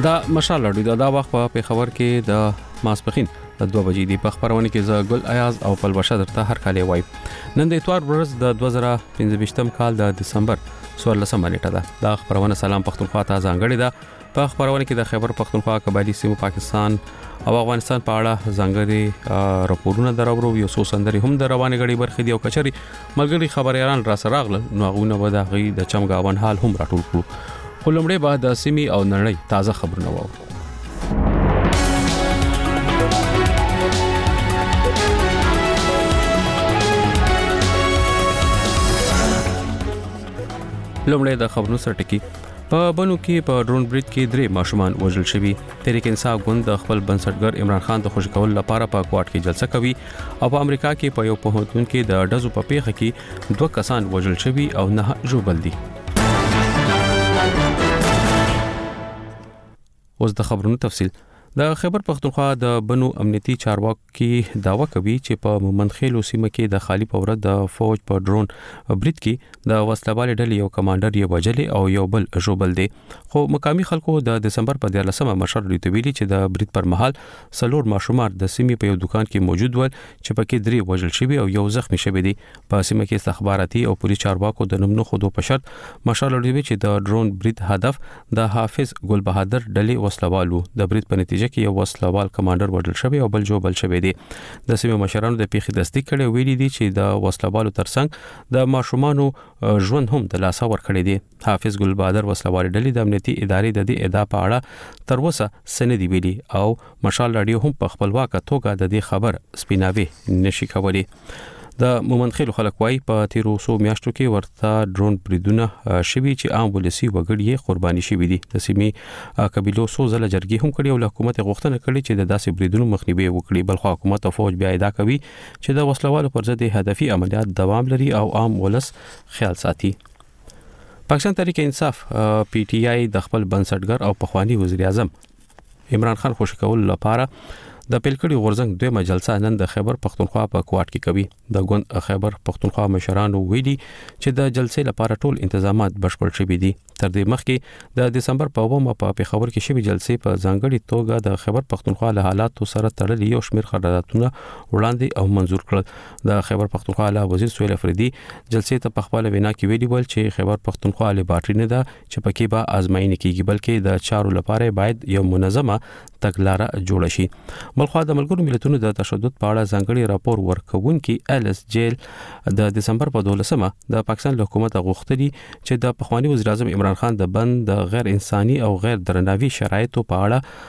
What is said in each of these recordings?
دا مشال لري دا وخت په خبر کې د ماسپخین د 2 بجې دی په خبرونه کې ز ګل ایاز او پلوشه درته هر کال وای نن د اتوار ورځ د 2015م کال د دسمبر 16 نیټه ده دا خبرونه سلام پښتونخوا ته ځانګړي ده په خبرونه کې د خیبر پښتونخوا قبایلی سیمو پاکستان او افغانستان په اړه ځانګړي راپورونه درورو یو څو سندري هم د رواني غړي برخې دی او کچري ملګری خبريالان را سره راغله نو غوونه به د غي د چمګاون حال هم راټول کړو خو لمړی بعد د سیمي او نړۍ تازه خبرونه وو لمړی د خبرونو سره ټکی په بنو کې په ډرون بریډ کې 3 ماشومان وژل شوي تحریک انصاف ګوند د خپل بنسټګر عمران خان د خوشی کول لپاره په کوارټ کې جلسه کوي او په امریکا کې په یو پوهنتون کې د ډزو په پیښه کې 2 کسان وژل شوي او 9 ژوبل دي اوس د خبرونو تفصیل د خیبر پښتونخوا د بنو امنیتي چارواکي داوا کوي چې په مومندخیل سیمه کې د خالی پورت د فوج په ډرون بریډ کې د وسلوال ډلې یو کمانډر یې وجلې او یو بل ژوبل دي خو مقامي خلکو د دسمبر په 14مه مشر لري ویلي چې د بریډ پر مهال سلور ماشومان د سیمې په یو دکان کې موجود ول چې پکې 3 وژل شوي او یو زخمی شوی دی په سیمه کې استخباراتي او پولیس چارواکو د نوم نه خودو په شرط مشر لري چې د ډرون بریډ هدف د حافظ ګل بهادر ډلې وسلوالو د بریډ په نتیجه کې یو وسلوال کمانډر وژل شوی او بل ژوبل شوی دی د سیمه مشرانو د پیښې تصدیق کړي ویلي دي چې د وسلوالو ترڅنګ د ماشومانو ژوند هم د لاسه ورکړي دي حافظ ګل بهادر وسلوال ډلې د امنیتي ادارې د دې ادعا په اړه تر اوسه سندې ویلي او مشال رادیو هم په خپلواکه توګه د دې خبر سپیناوي نشي کولی د مومندخیل خلک وای په 1300 میاشتو کې ورته ډرون بریدونه شوي چې عام ولسی وګړي قرباني شوي دي د سیمې قبيلو سو زله جرګي هم کړي او حکومت غوښتنه کړې چې د داسې بریدونو مخنیوي وکړي بلخو حکومت او فوج بیا ادعا کوي چې د وسلوالو پر ضد هدفي عملیات دوام لري او عام ولس خیال ساتي پاکستان تحریک انصاف پی ټی آی د خپل بنسټګر او پخوانی وزیر اعظم عمران خان خوشی کول لپاره د پیلکړي غورځنګ دویمه جلسه نن د خیبر پښتونخوا په کوارټ کې کوي د ګوند خیبر پښتونخوا مشرانو ویلي چې د جلسې لپاره ټول تنظیمات بشپړ شوي دي تر دې مخکې د دسمبر په 1 په خبر کې شوی جلسې په ځانګړي توګه د خیبر پښتونخوا له حالاتو سره تړلي یو شمېر قراردادونه وړاندې او منزور کړل د خیبر پښتونخوا له وزیر سهیل افریدي جلسې ته په خپل وینا کې ویلي ول چې خیبر پښتونخوا له باټری نه ده چې پکې به آزمایي کیږي بلکې د چارو لپاره باید یو منظمه تګلاره جوړ شي بلخو د ملګرو ملتونو د تشدد په اړه ځانګړي راپور ورکوونکي ایلس جیل د دسمبر په 12مه د پاکستان حکومت غوښتنې چې د پخوانی وزیر اعظم عمران خان د بند د غیر انساني او غیر درناوي شرایطو په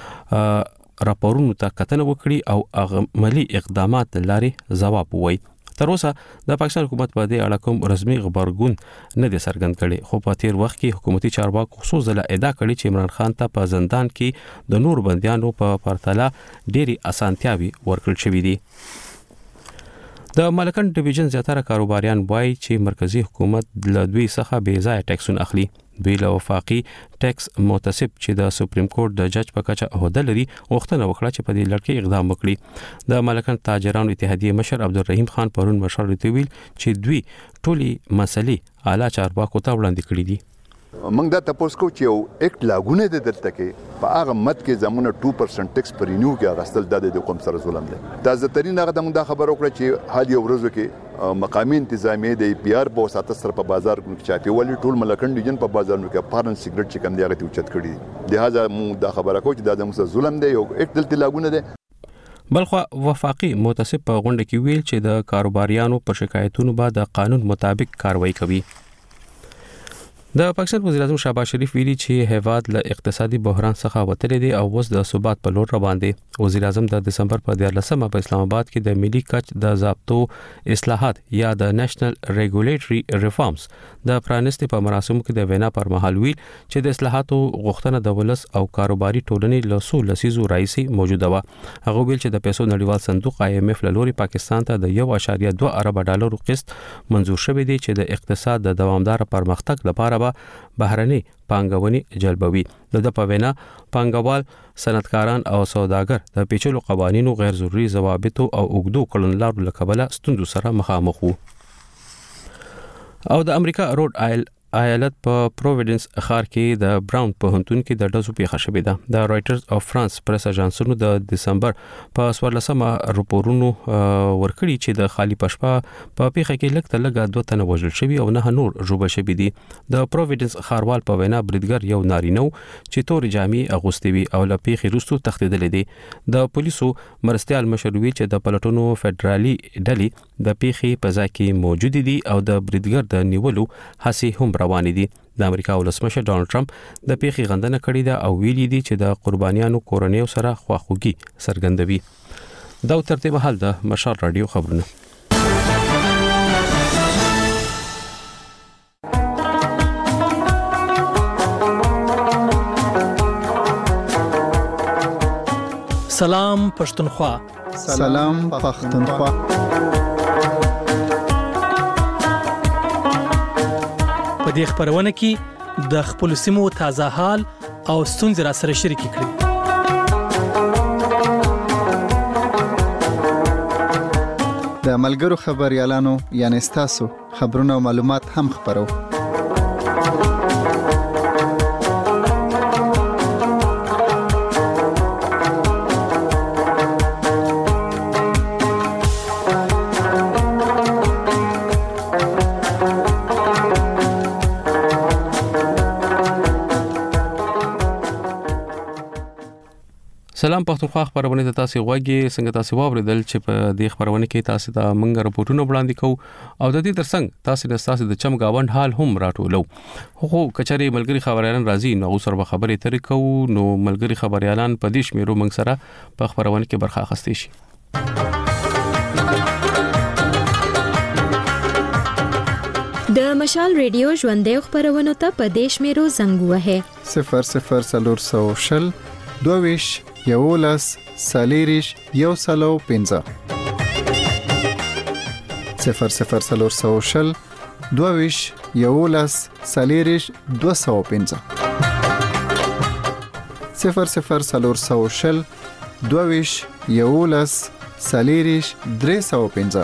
اړه راپورونو ته کتنه وکړي او عملی اقدامات لاري ځواب ووایي تر اوسه د پاکستان حکومت په دې اړه کوم رسمي خبرګون نه دي څرګند کړي خو په تیر وخت کې حکومتي چارواکو خصوصا ادعا کړې چې عمران خان ته په زندان کې د نور بنديانو په پرتله ډېری اسانتیاوي ورکړل شوې دي د ملکن ډیویژن زیاتره کاروباریان وایي چې مرکزی حکومت له دوی څخه بې ځای ټیکسونه اخلي دوی له وفاقي ټیکس متصب چې د سپریم کورټ د جج په کچه عہده لري غوښتنه وکړه چې په دې لړ کې اقدام وکړي د ملکن تاجرانو اتحادیه مشر عبدالرحیم خان پرون مشر ویل چې دوی ټولي مسلې اعلی چارواکو ته وړاندې کړې دي موږ دا تاسو کو چې یو اکټ لاګونه د دلته کې په هغه مت کې زمونه 2% ټیکس پر رینیو کې اغستل د قوم سره ظلم دی دا زترین هغه د خبرو کړ چې حال یو ورځو کې مقامی انتظامیه د پی آر په وساتت سره په بازار کې چاپی ولې ټول ملکن ډیجن په بازارونو کې فارن سیګریټ چې کم دی هغه ته اوچت کړي لہذا موږ دا خبره کوو چې دا د موږ ظلم دی یو اکټ دلته لاګونه دی بلخو وفاقي متصب په غونډه کې ویل چې د کاروباریانو په شکایتونو به د قانون مطابق کاروایی کوي د پاکستان وزیر اعظم شهباز شریف ویلي چې هیواد له اقتصادي بحران څخه وتلی دی او اوس د ثبات په لور روان دی وزیر اعظم د دسمبر په 14مه په اسلام آباد کې د ملي کچ د ضابطو اصلاحات یا د نېشنل ریګولیټري ریفارمز د پرانیستي په مراسمو کې د وینا پر مهال ویل چې د اصلاحاتو غوښتنه د ولس او کاروباري ټولنې له څو لسیزو راځي موجوده و هغه ویل چې د پیسو نړیوال صندوق IMF له لوري پاکستان ته د 1.2 ارب ډالر قسط منزور شوی دی چې د اقتصاد د دوامدار پرمختګ لپاره بهرني پانګونې جلبوي د په وینا پانګوال صنعتکاران او سوداګر د پیچلو قوانینو غیر ضروري ضوابطو او اوږدو کړنلارو له کبله ستونزو سره مخامخ وو او د امریکا روډ ایالت په پروویډنس ښار کې د براون پوهنتون کې د ډزو پیښه شوې ده. د رائټرز اف فرانس پریس اژانسونو د دسمبر په 14مه راپورونو ورکړي چې د خالی پشپا په پیښه کې لږ تر لږه 2 تنه وژل شوي او 9 نور ژوبل شوي دي. د پروویډنس ښاروال په وینا بریدګر یو نارینه چې تور جامې اغوستې وي او له پیښې وروسته تښتېدل دي. د پولیسو مرستيال مشروي چې د پلټونو فدرالي ډلې د پیښې په ځای کې موجود دي او د بریدګر د نیولو هڅې هم روانې دي. د امریکا ولسمشر ډونالد ټرمپ د پیښې غندنه کړې ده او ویلي دي چې د قربانیانو کورنیو سره خواخوږي څرګندوي. دا ترتیب حال د مشال رادیو خبرونه. سلام پښتونخوا. سلام پښتونخوا. په دې خبرونه کې د خپل سیمو تازه حال او ستونزې را سره شریک کړئ. د ملګرو خبريالانو یعنی تاسو خبرونه او معلومات هم خبرو. سلام پښتونخوا خبرونه د تاسو غوږی څنګه تاسو واوریدل چې په دې خبرونه کې تاسو ته منګ راپورټونه وړاندې کوو او د دې ترڅنګ تاسو د چم گاوند حال هم راټولو. خو کچري ملګری خبريالان راځي نو سره خبرې ترې کوو نو ملګری خبريالان په دې شمیرو منګ سره په خبرونه کې برخه اخستې شي. د مشال ریډیو ژوندې خبرونه ته په دې شمیرو زنګ وهه 00 دویش یولس سالیریش یو سلو پنځه 00 دویش یولس سالیریش 205 00 دویش یولس سالیریش 305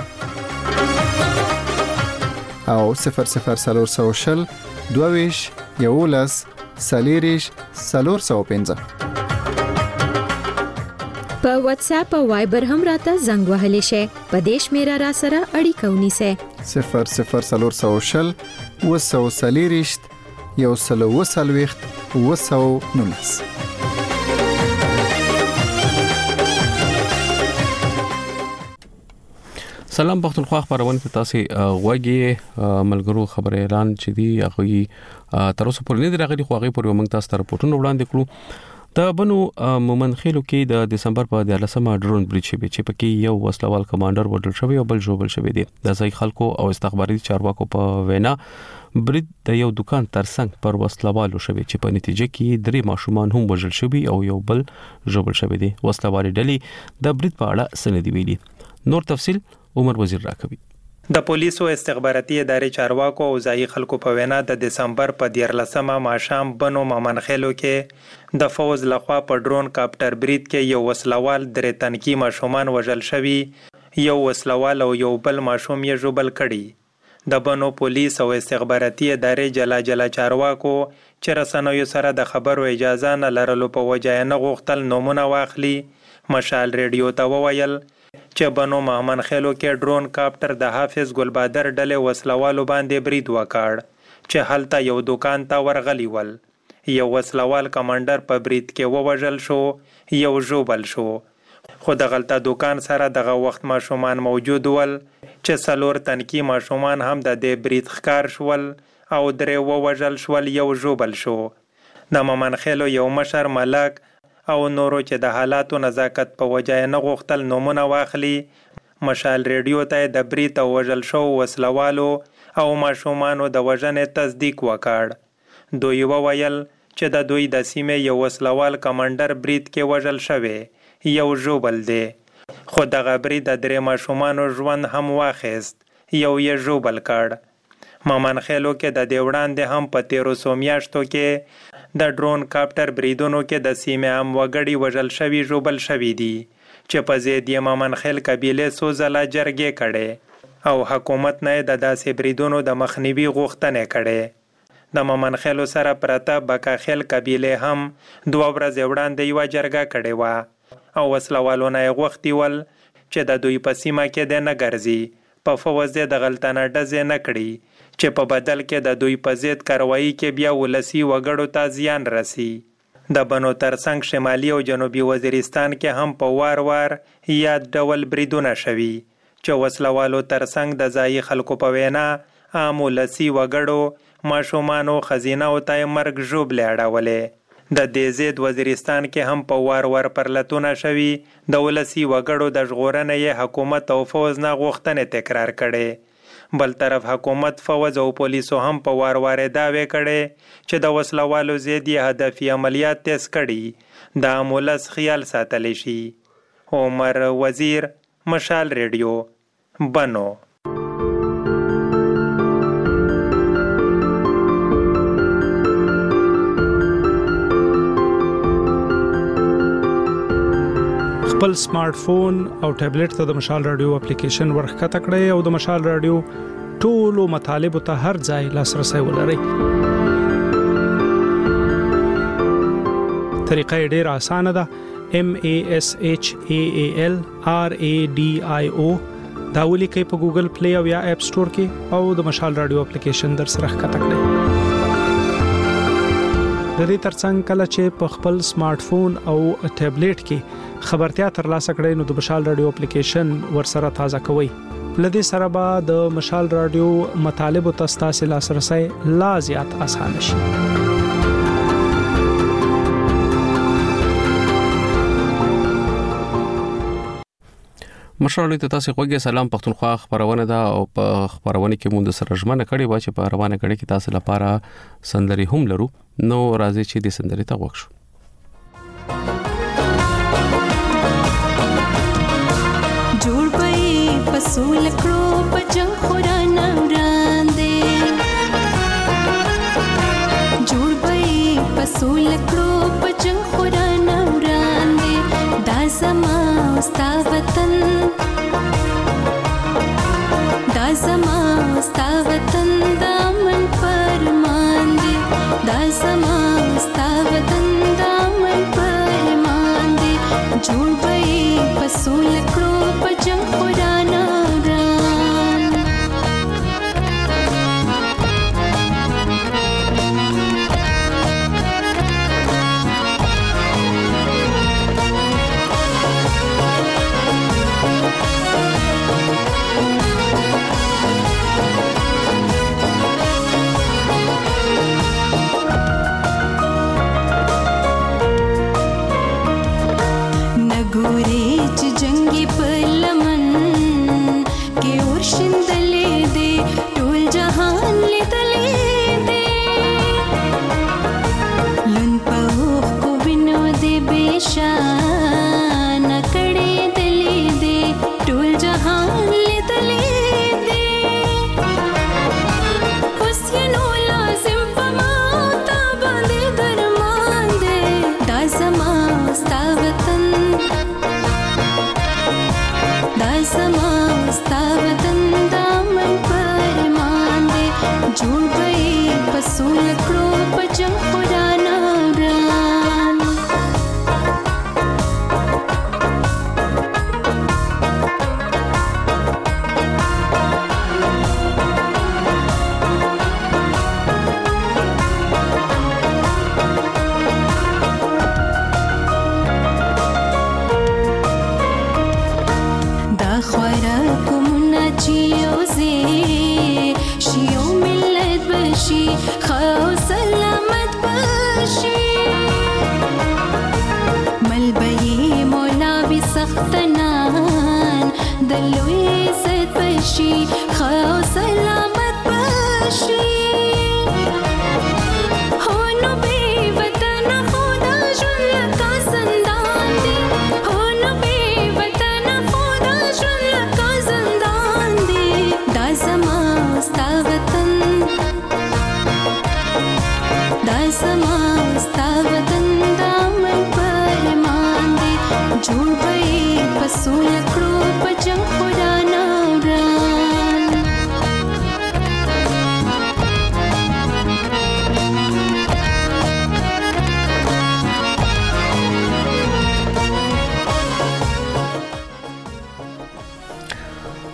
او 00 دویش یولس سالیریش 405 په واتس اپ او وایبر هم راته زنګ وهلی شي. په دې شمیره را سره اړیکه ونیسئ. 00 وسو سالیریشت یو سلو وسلويخت وسو نونس. سلام پښتونخوا خبرونه ته تاسو غوږی ملګرو خبري اعلان چې دی هغه تر اوسه پورې نه دی راغلي خو هغه پورې موږ تاسو ته راپورټونه وړاندې کړو. د بنو مومن خېلو کې د دسمبر په 14مه ډرون بریډ شوی چې پکې یو وسلوال کمانډر وډل شوی او بل جوړ شوی دی. د ځای خلکو او استخباراتي چارواکو په وینا بریډ د یو دکان ترڅنګ پر وسلوالو شوی چې په نتیجه کې 3 ماشومان هم وژل شوی او یو بل جوړ شوی دی. وسلوالي ډلې د بریډ په اړه سندې ویلي. نور تفصيل عمر وزیر راکوي. د پولیسو استخباراتي ادارې چارواکو او ځایي خلکو په وینا د دسمبر په 14مه ماښام بنو مومن خېلو کې د فوز لخوا په ډرون کاپټر برید کې یو وسلوال 3 تنکي ماشومان وژل شوي، یو وسلوال او یو بل ماشوم یې ژوبل کړي. د بنو پولیس او استخباراتي ادارې جلا چارواکو چې رسنیو سره د خبرو اجازه نه لرلو په وجه نه غوښتل نومونه واخلي. مشال ریډیو ته وویل چې بنو مومن خېلو کې ډرون کاپټر د حافظ ګلبادر ډلې وسلوالو باندې برید وکړ چې هلته یو دکان ته ورغلی ول. یو وسلوال کمانډر په برید کې ووژل شو، یو ژوبل شو. خو د غلطه دکان سره دغه وخت ماشومان موجود ول چې 4 تنکي ماشومان هم د دې برید ښکار شول او 3 ووژل شول، یو ژوبل شو. د مومن خېلو یو مشر ملک او نورو چې د حالاتو نزاکت په وجه نه غوښتل نومونه واخلي مشال ریډیو ته د برید او وژل شو وسلوالو او ماشومانو د وژنې تصدیق وکړ. دوی وویل چې د دوی د سیمې یو وسلوال کمانډر برید کې وژل شوی، یو ژوبل دی. خو دغه برید د 3 ماشومانو ژوند هم واخیست، یو یې ژوبل کړ. مومن خېلو کې د دې وړاندې هم په 1300 میاشتو کې د ډرون کاپټر بریدونو کې د سیمې عام وګړي وژل شوي ژوبل شوي دي چې په ضد یې مومن خېل قبیلې څو ځله جرګې کړې او حکومت نه د داسې بریدونو د مخنیوي غوښتنې کړې. د مومنخیلو سره پرته بکاخیل قبیله هم 2 ورځې وړاندې یوه جرګه کړې وه او وسلوالونه یې غوښتي ول چې د دوی په سیمه کې د نه ګرځي، په فوز د غلطانه ډزې نه کړي چې په بدل کې د دوی په ضد کاروایی کې بیا ولسی وګړو ته زیان رسی. د بنو ترڅنګ شمالي او جنوبي وزیرستان کې هم په وار یاد ډول بریدونه شوي چې وسلوالو ترڅنګ د ځایي خلکو په وینا عام ولسی وګړو ماشومانو خزینه او ته مرګ ژوبلې اړولې. د دې ضد وزیرستان کې هم په وار پرلتونه شوي د ولسی وګړو د ژغورنې حکومت او فوز نه غوښتنې تکرار کړي. بل طرف حکومت، فوز او پولیسو هم په وار دعوی کړي چې د وسلوالو ضد یې هدفي عملیات تیز کړي د امولس خیال ساتلی شي. عمر وزیر، مشال ریډیو، بنو. خپل سمارټ فون او ټابلیټ ته د مشال رادیو اپلیکیشن ورښکته کړئ او د مشال رادیو ټولو مطالبه ته هر ځای لاسرسي ولرئ. طریقه ډیره اسانه ده. MASHAAL RADIO دا ولیکئ په ګوګل پلی او یا اپ سٹور کې او د مشال رادیو اپلیکیشن در سره ښکته کړئ. د دې ترڅنګ کله چې په خپل سمارټ فون او ټابلیټ کې خبرتیا ترلاسه کړئ نو د مشال رادیو اپلیکیشن ورسره تازه کوئ. لدې سره به د مشال رادیو مطالب او تاسو لاسرسي لا زیات آسان شي. مشال ته تاسو خوږه سلام پښتونخوا خبرونه ده او په خبرونه کې مونږ سره ژمنه کړې و چې په روانه کړي کې تاسو لپاره سندري هم لرو. نو راځي چې د سندري ته وښو. جوړ پي پسول کړو پجنګ خورانه وړاندې، جوړ پي پسول کړو پجنګ خورانه وړاندې، دا زما ستا وطن، دا زما ستا وطن، دا من فرمان دی، دا زما ستا وطن، دا من فرمان دی. جوړ پي پسول کړو پجنګ خورانه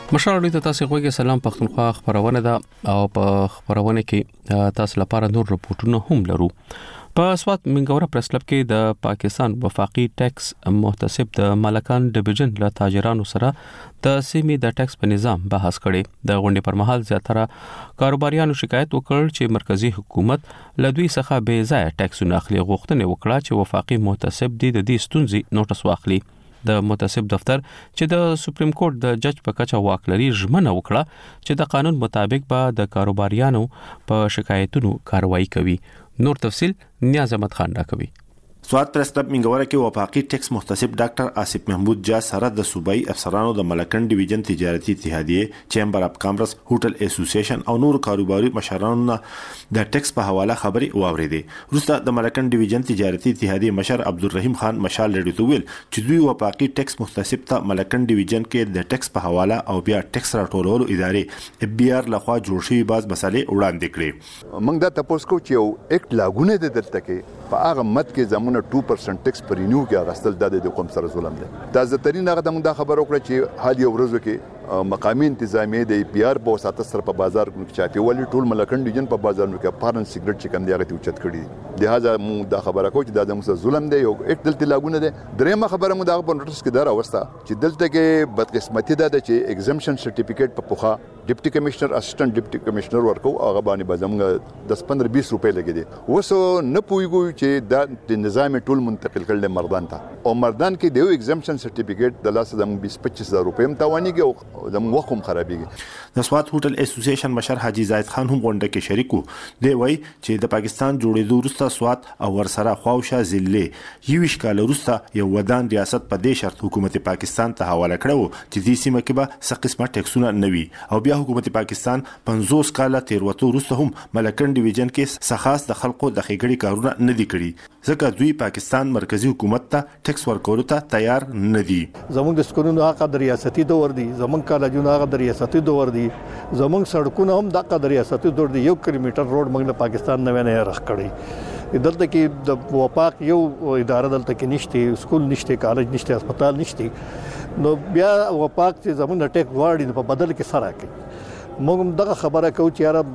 مشال راډیو ته تاسو غوږی سلام پښتونخوا خبرونه ده او په خبرونه کې تاسو لپاره نور رپورټونه هم لرو. په سوات منګوره پریس کلب کې د پاکستان وفاقي ټیکس محتسب د مالکان ډیویژن له تاجرانو سره د سیمې د ټیکس په نظام بحث کړي. د غونډې پر مهال زیاتره کاروباریانو شکایت وکړ چې مرکزی حکومت له دوی څخه بې ځای ټیکسونه اخلي. غوښتنه وکړه چې وفاقي محتسب د دې ستونزې نوټس واخلي. د محتسب دفتر چې د سپریم کورټ د جج په کچه واک لري ژمنه وکړه چې د قانون مطابق به د کاروباریانو په شکایتونو کاروایی کوي. نور تفصيل نیاز احمد خان را کوي. سوات پریس کلب منګوره کې وفاقي ټیکس محتسب ډاکټر آصف محمود جا سره د صوبایي افسرانو د ملکن ډیویژن تجارتي اتحادیه، چیمبر اف کامرس، هوټل اسوسییشن او نور کاروباري مشرانو د ټیکس په حواله خبري واوریدې. وروسته د ملکن ډیویژن تجارتي اتحادیه مشر عبدالرحیم خان مشال راډیو ته ویل چې دوی وفاقي ټیکس محتسب ته ملکن ډیویژن کې د ټیکس په حواله او بیا ټیکس راټولولو ادارې اف بي آر لخوا جوړ شوی باز مسالې وړاندې کړې. موږ دا تاسو کو چې یو اکټ لاګونه د دلته کې په هغه مت کې زمونه 2% ټیکس پر رینیو کې اغستل د قوم سره ظلم دی. تازه ترين هغه د خبرو کړ چې حال یو ورځو کې مقامی انتظامیه د پی آر په وساتت سره په بازار کې چاپی ولې ټول ملکن ډیویژن په بازارونو کې فارن سیګریټ چې کم دی هغه ته اوچت کړی. لہذا موږ دا خبره کوو چې دا د موږ ظلم دی. یو اک دلته لاګونه دی. درېمه خبره موږ دا په نوټس کې دار اوستا چې دلته کې بدقسمتي ده چې ایگزمپشن سرټیفیکیټ په پوخا ډیپټي کمشنر اسسټنټ ډیپټي کمشنر ورکو هغه باندې بزمږه 10-15-20 روپے لګي دي. وسو نه پويګو چې دا د نظام ټول منتقل کړل مردان ته او مردان کې دیو ایگزمپشن سرټیفیکیټ د لاسه د 20-25 روپے هم تاوانيږي او د وقوم خرابيږي. د سوات هوټل اسوسییشن مشر حاجی زاید خان هم غونډه کې شریک وو. دی وایي چې د پاکستان جوړېدو وروسته سوات او ورسره خواوشه ضلع یوش کال وروسته یو ودان ریاست په دې شرط حکومت پاکستان ته حواله کړو چې دې سیمه کې به څه قسمه ټیکسونه نوي او بیا حکومت پاکستان 50 کال تیروتو وروسته هم ملکن ډیویژن کې سخاص د خلکو د خېګړې کارونه نه دي کړي ځکه دوی پاکستان مرکزی حکومت ته ټیکس ورکولو ته تیار نه دي. زموږ د سکونو هغه د ریاستي دور دي، زموږ کالجونه هغه د ریاستي دور دي، زموږ سړکونه هم دغه د ریاستي دور دي. 1 کیلومتر روډ موږ د پاکستان نه رخ کړی. دلته کې د وفاق یو اداره دلته کې نشته، سکول نشته، کالج نشته، هسپتال نشته. نو بیا وفاق چې زموږ ټیک واړي په بدل کې سره کوي. موږ دغه خبره کوو چې یاره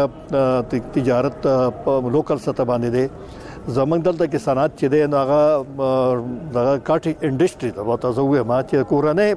زمونږ تجارت په لوکل سطح باندې دی. زمونږ دلته کې صنعت چې دی نو هغه د کاټي انډستری ته تاسو وایي ما چې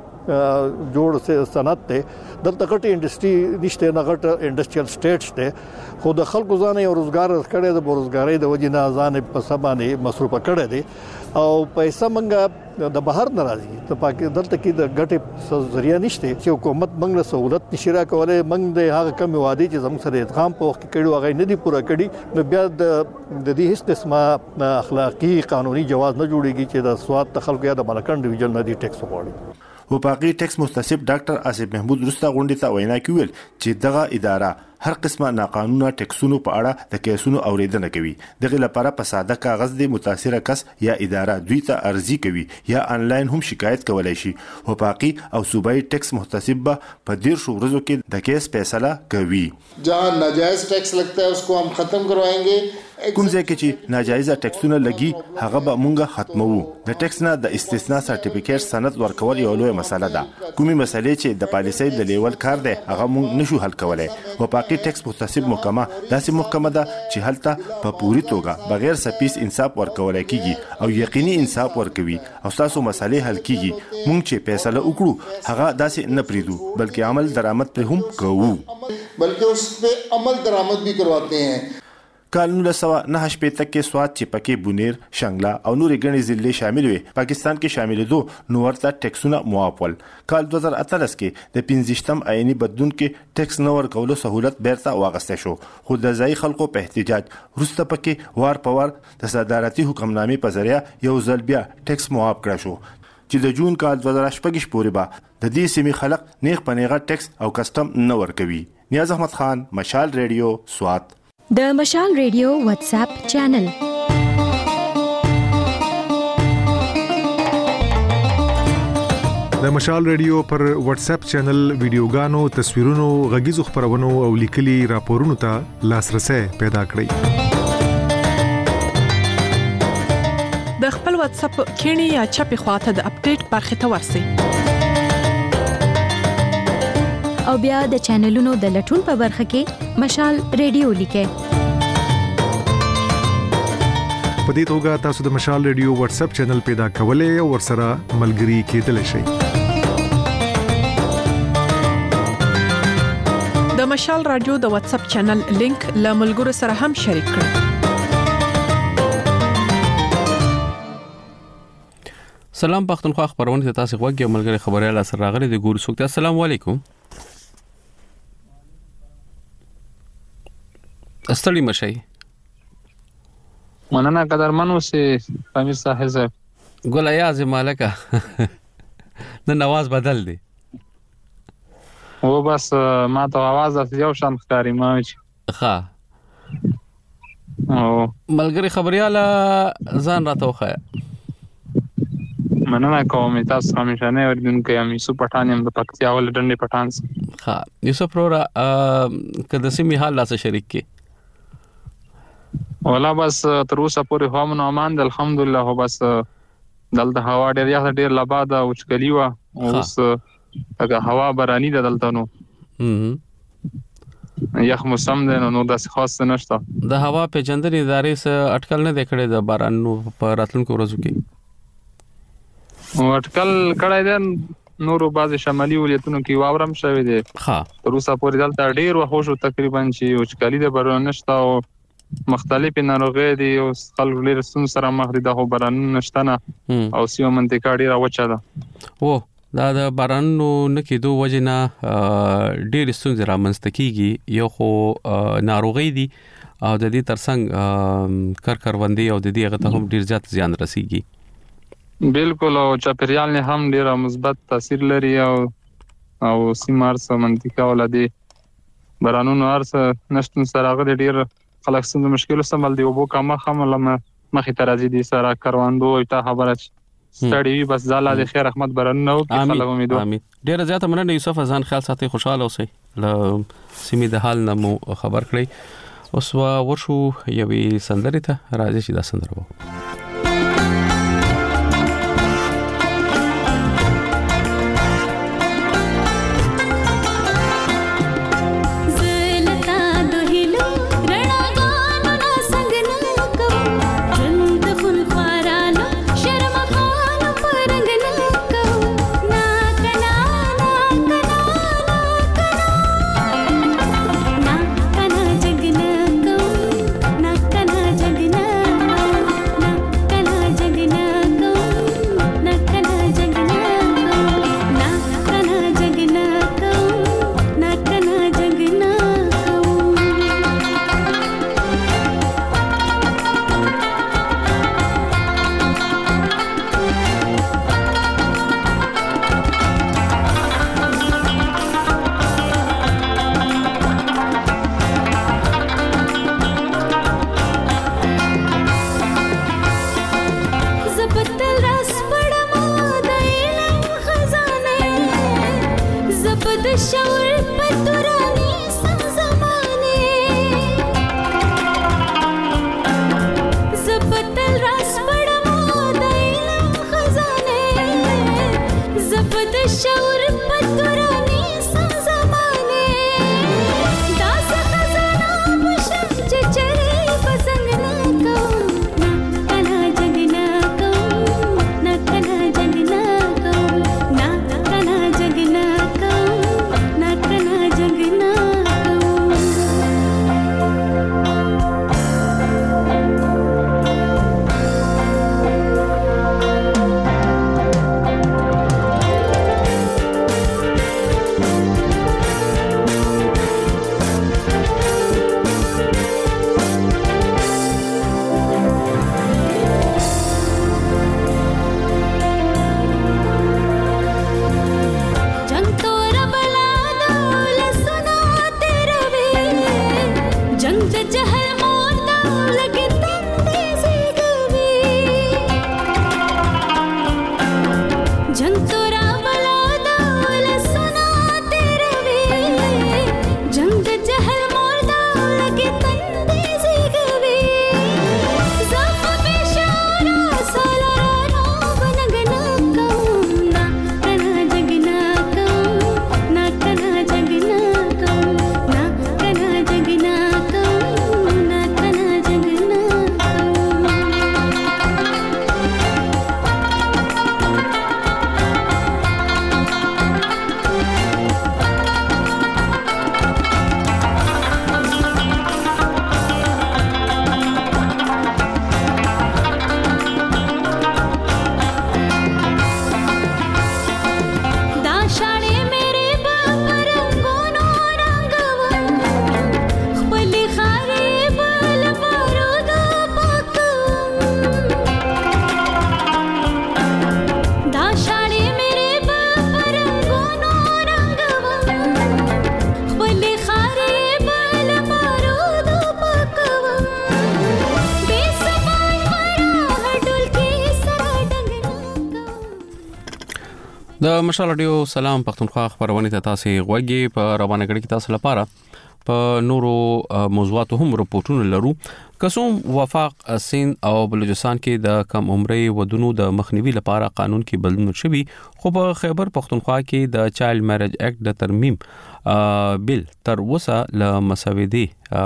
کورنۍ جوړ صنعت دی. دلته کټي انډستری نشته، نه غټ انډستریال سټیټس دی. خو د خلکو ځان یو روزګار کړي د روزګارۍ د وجې نه ځان په سبانه مصروف کړي دي او پیسې منګه د بهر ناراضي ته پاکستان دلته کې د غټي ذریعہ نشته چې حکومت موږ له سہولت نشرا کولای. موږ د هغه کم وادي چې زموږ سره ادغام په وخت کې کړي هغه نه دي پوره کړي. نو بیا د دې هیڅ قسمه اخلاقی قانوني جواز نه جوړيږي چې د سواد تخلق یا د ملکن ډیویژن نه دي ټیکس وغواړي. وفاقي ټیکس محتسب ډاکټر آصف محمود وروسته غونډې ته وینا کوي چې دغه اداره هر قسمه ناقانونه ټیکسونو په اړه د کیسونو اوریدنه کوي. دغه لپاره په ساده کاغذ د متاثره کس یا اداره دوی ته ارزي کوي یا آنلاین هم شکایت کولای شي. وفاقي او صوبایي ټیکس محتسب په 1.5 ورځو کې د کیس فیصله کوي. جہاں ناجائز ټیکس لگتا ہے اس کو ہم ختم کروائیں. کوم ځای کې چې ناجایزه ټیکسونه لګي هغه به مونږه ختمو. د ټیکس نه د استثناء سرټیفیکیټ سند ورکول یو لوی مسله ده. کومي مسلې چې د پالیسۍ د لیول کار دی هغه مونږ نشو حل کولای. وفاقي ټیکس محتسب محکمه داسې محکمه ده چې هلته په پوری توګه بغیر سپیس انصاف ورکول کیږي او یقیني انصاف ورکوي او تاسو مسلې حل کیږي. مونږ چې فیصله وکړو هغه داسې نه پریدو بلکې عمل درآمد پر هم کوو، بلکې اس په عمل درآمد بھی کرواتے ہیں. کال 1998 کې سوات چې پکې بونیر، شنګلا او نورې ګڼې ضلع شامل وي پاکستان کې شاملېدو نو ورته ټیکسونه معاف ول. کال 2018 کې د 15م آئینی بدلون کې ټیکس نه ورکولو سہولت بیرته واغسته شو خو د ځای خلکو په احتجاج وروسته پکې وار په وار د صدارتي حکمنامې په ذریعہ یو ځل بیا ټیکس معاف کړ شو چې د جون کال 2018 پورې به د دې سیمې خلک نیغ په نیغه ټیکس او کسټم نه ورکوي. نیاز احمد خان، مشال ریډیو، سوات. د مشال ریډیو واتس اپ چینل د مشال ریډیو پر واتس اپ چینل ویډیوګانو، تصویرونو، غږیزو خبرونو او لیکلي راپورونو ته لاسرسي پیدا کړئ. د خپل واتس اپ کینی یا چپی خواته د اپډیټ برخه ته ورسئ. او بیا د چینلونو د لټون په برخه کې مشال ریډیو لیکه. په دې توګه تاسو د مشال ریډیو واتس اپ چینل پیدا کولای او ورسره ملګري کېدلی شئ. د مشال رادیو د واتس اپ چینل لینک له ملګرو سره هم شریک کړئ. سلام پښتونخوا خبرونه ته تاسو غوږی ملګری خبريال سره راغلي د ګورو سوکته. السلام علیکم. استړی مشي مننه قدرمنو سي امیر صاحب ګل ایاز مالکا د نواز بدل دی او بس ما ته आवाज یو شان ښکاری ما چې ښه او ملګری خبريال ځان راته وخه مننه کوم تاسو همیشه نه اوریدونکو یم یوسف پټان یم د پکتیا ول ډنډې پټان. ها یوسف پرورا کله سیمه حال لا شریک کی ولا بس تر اوسه پورې هم نو امان د الحمدلله. هو بس دلته هوا ډیر یا ډیر لباده او چکلی و اوس هغه هوا باراني ده دلته نو یخ موسم ده نو داس خاص نشته. د هوا په جندري ادارې سره اټکل نه دکړي د باران نو په راتلونکو ورځو کې اټکل کړای ده نورو بعض شمالي ولایتونو کې واورم شوی دی. ها تر اوسه پورې دلته ډیر وحوشو تقریبا چې او چکلی ده باران نشته او مختلفې ناروغۍ دي او خلک ډیر سن سره مخ دي د باران نشته نه او سیمه منطقه ډیره وچه ده. او دا د بارانو نه کېدو وجنه ډیر ستونزې رامنځته کیږي. یو خو ناروغۍ دي او د دې ترڅنګ کروندې او د دې هغه ته هم ډیر زیات زیان رسیږي. بالکل او چاپیریال نه هم ډیر مثبت تاثیر لري او سیمارس منطقه ولدي بارانونو ارس نشټن سره غوډ ډیر خلک څنګه مشکل سمبل دی او بو کما خمل مخې ترازی دي سره کاروندو ته خبره ستړي بس زاله د خیر رحمت برنه او خلک امید امين. ډیر زیاته مننه یوسف ځان خیال ساتي خوشاله اوسئ. ل سیمې د حال نمو خبر کړئ. اوس ورشو یوې سندرې ته راځي چې دا سندره وو. د مشال رادیو سلام پښتونخوا خبرونه ته تاسو غوږی په روانه کړی کې تاسو لپاره په نورو موضوعاتو هم رپورټونه لرو. قسم وفاق سین او بلوچستان کې د کم عمرې ودونو د مخنیوي لپاره قانون کې بدلون شوی، خو په خیبر پښتونخوا کې د چایلډ میریج اکټ د ترمیم بل تر اوسه له مسودې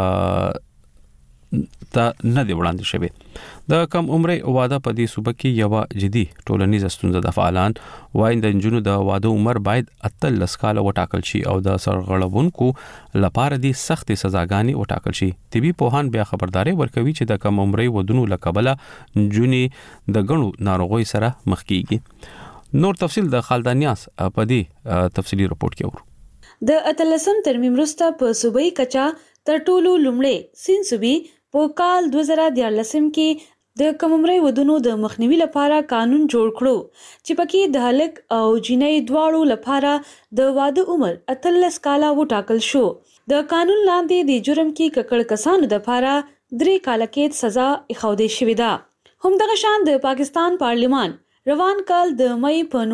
ته نه دی وړاندې شوی. د کم عمرې واده په دې صوبه کې یو جدي ټولنیز ستونزه ده. فعالان وايي د جنونو د واده عمر باید 18 کال وټاکل شي او د سرغړونکو لپاره دي سخت سزاګانې وټاکل شي. طبي پوهان بیا خبرداري ورکوي چې د کم عمرې ودونو لکبله جنونی د غنو ناروغي سره مخ کیږي. نور تفصیل د خالدانیاس په دې تفصیلی رپورت کې ورو. د 18 ترمیم وروسته په صوبایي کچا تر ټولو لومړی سین صوبي په کال 2014 کې د کم عمرې ودونو د مخنیوي لپاره قانون جوړ کړو چې پکې د هلک او جنۍ دواړو لپاره د واده عمر 18 کاله وټاکل شو. د قانون لاندې د جرم کې ککړ کسانو لپاره 3 کال کې سزا اخودې شوې ده. همدغه شان د پاکستان پارلیمان روان کال د مې په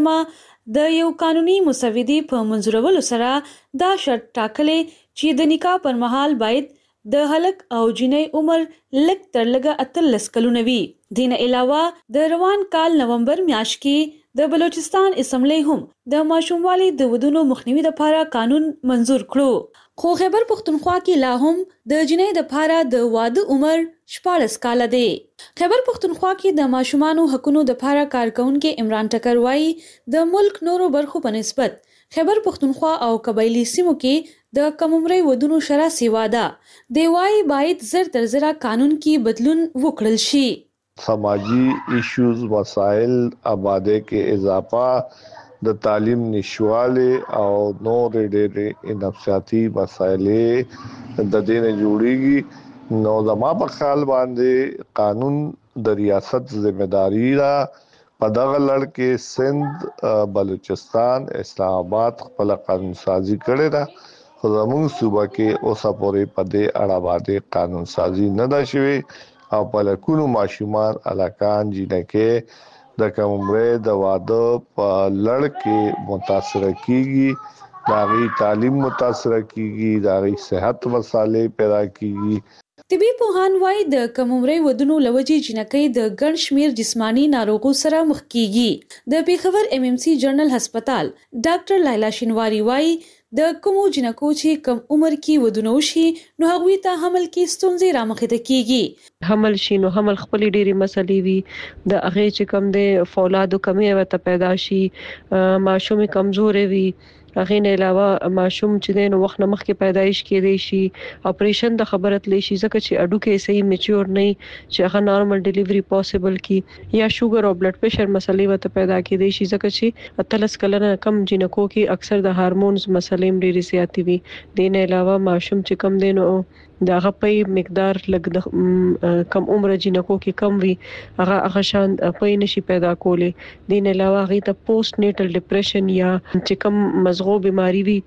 19 د یو قانوني مسودې په منظورولو سره دا شرط ټاکلې چې د نکاح پر مهال باید د هلک او جنۍ عمر لږ تر لږه 18 کلونه وي. دین علاوه د روان کال نومبر میاشت کې د بلوچستان اسمبلی هم د ماشوموالي د ودونو مخنیوي لپاره قانون منزور کړو. خو خیبر پښتونخوا کې لا هم د جنۍ لپاره د واده عمر 14 کال دی. خیبر پښتونخوا کې د ماشومانو حقوقو لپاره کارکونکو عمران ټکر وایي د ملک نورو برخو په نسبت خیبر پښتونخوا او قبایلی سیمو کې د کم عمرې ودونو شرح سیوا ده. دی وایي باید زر تر زره قانون کې بدلون وکړل شي. سماجی ایشوز مسائل آبادی کې اضافه د تعلیم نشواله او نور ډېر نفسیاتي مسائل د دې نه جوړیږي. نو زما په خیال باندې قانون د ریاست ذمہداری را په دغه لړ کې سند بلوچستان اسلام آباد خپل قانون سازي کړې ده. خو زموږ صوبه کې اوسه پورې په دې اړه باندې قانون سازي نه ده شوې او په لکونو ماشومان الکان جنکې د کم عمرې د واده په لړ کې متاثر کیږي، داغي تعلیم متاثر کیږي، داغي صحت مسالې پیدا کیږي. طبي پوهان وايي د کم عمرې ودونو لوجې جنکۍ د ګڼ شمیر جسمانی ناروغو سره مخ کیږي. د پیښور MMC جنرال هسپتال ډاکټر لایلا شینواری وايي د کومو جنکو چې کم عمر کې ودونه وشي نو هغوی ته حمل کې ستونزې رامخته کیږي. حمل شي نو حمل خپل ډېری مسلې وي، د هغه چې کم د فولادو کمی وته پیدا شي، ماشوم کمزورې وي. هغه نه علاوه ماشوم چې د وخت نه مخکې پیدایش کېدی شي، اپریشن د خبرت لې شي ځکه چې اډو کې صحیح میچور نه چې هغه نارمل ډیلیوري پوسیبل کی، یا شوګر او بلډ پريشر مسلې وته پیدا کېدی شي ځکه چې 13 کلنه کم جنکو کې اکثر د هارمونز مسلې ډېری زیاتې وي. د نه علاوه ماشوم چې کم دینو د هغه په مقدار لګ کم عمر جنکو کې کم وي، هغه شان په نشي پیدا کولې. د نه علاوه هغه ته پوسټ نیټل ډیپریشن یا چې کم مزغو بیماری وي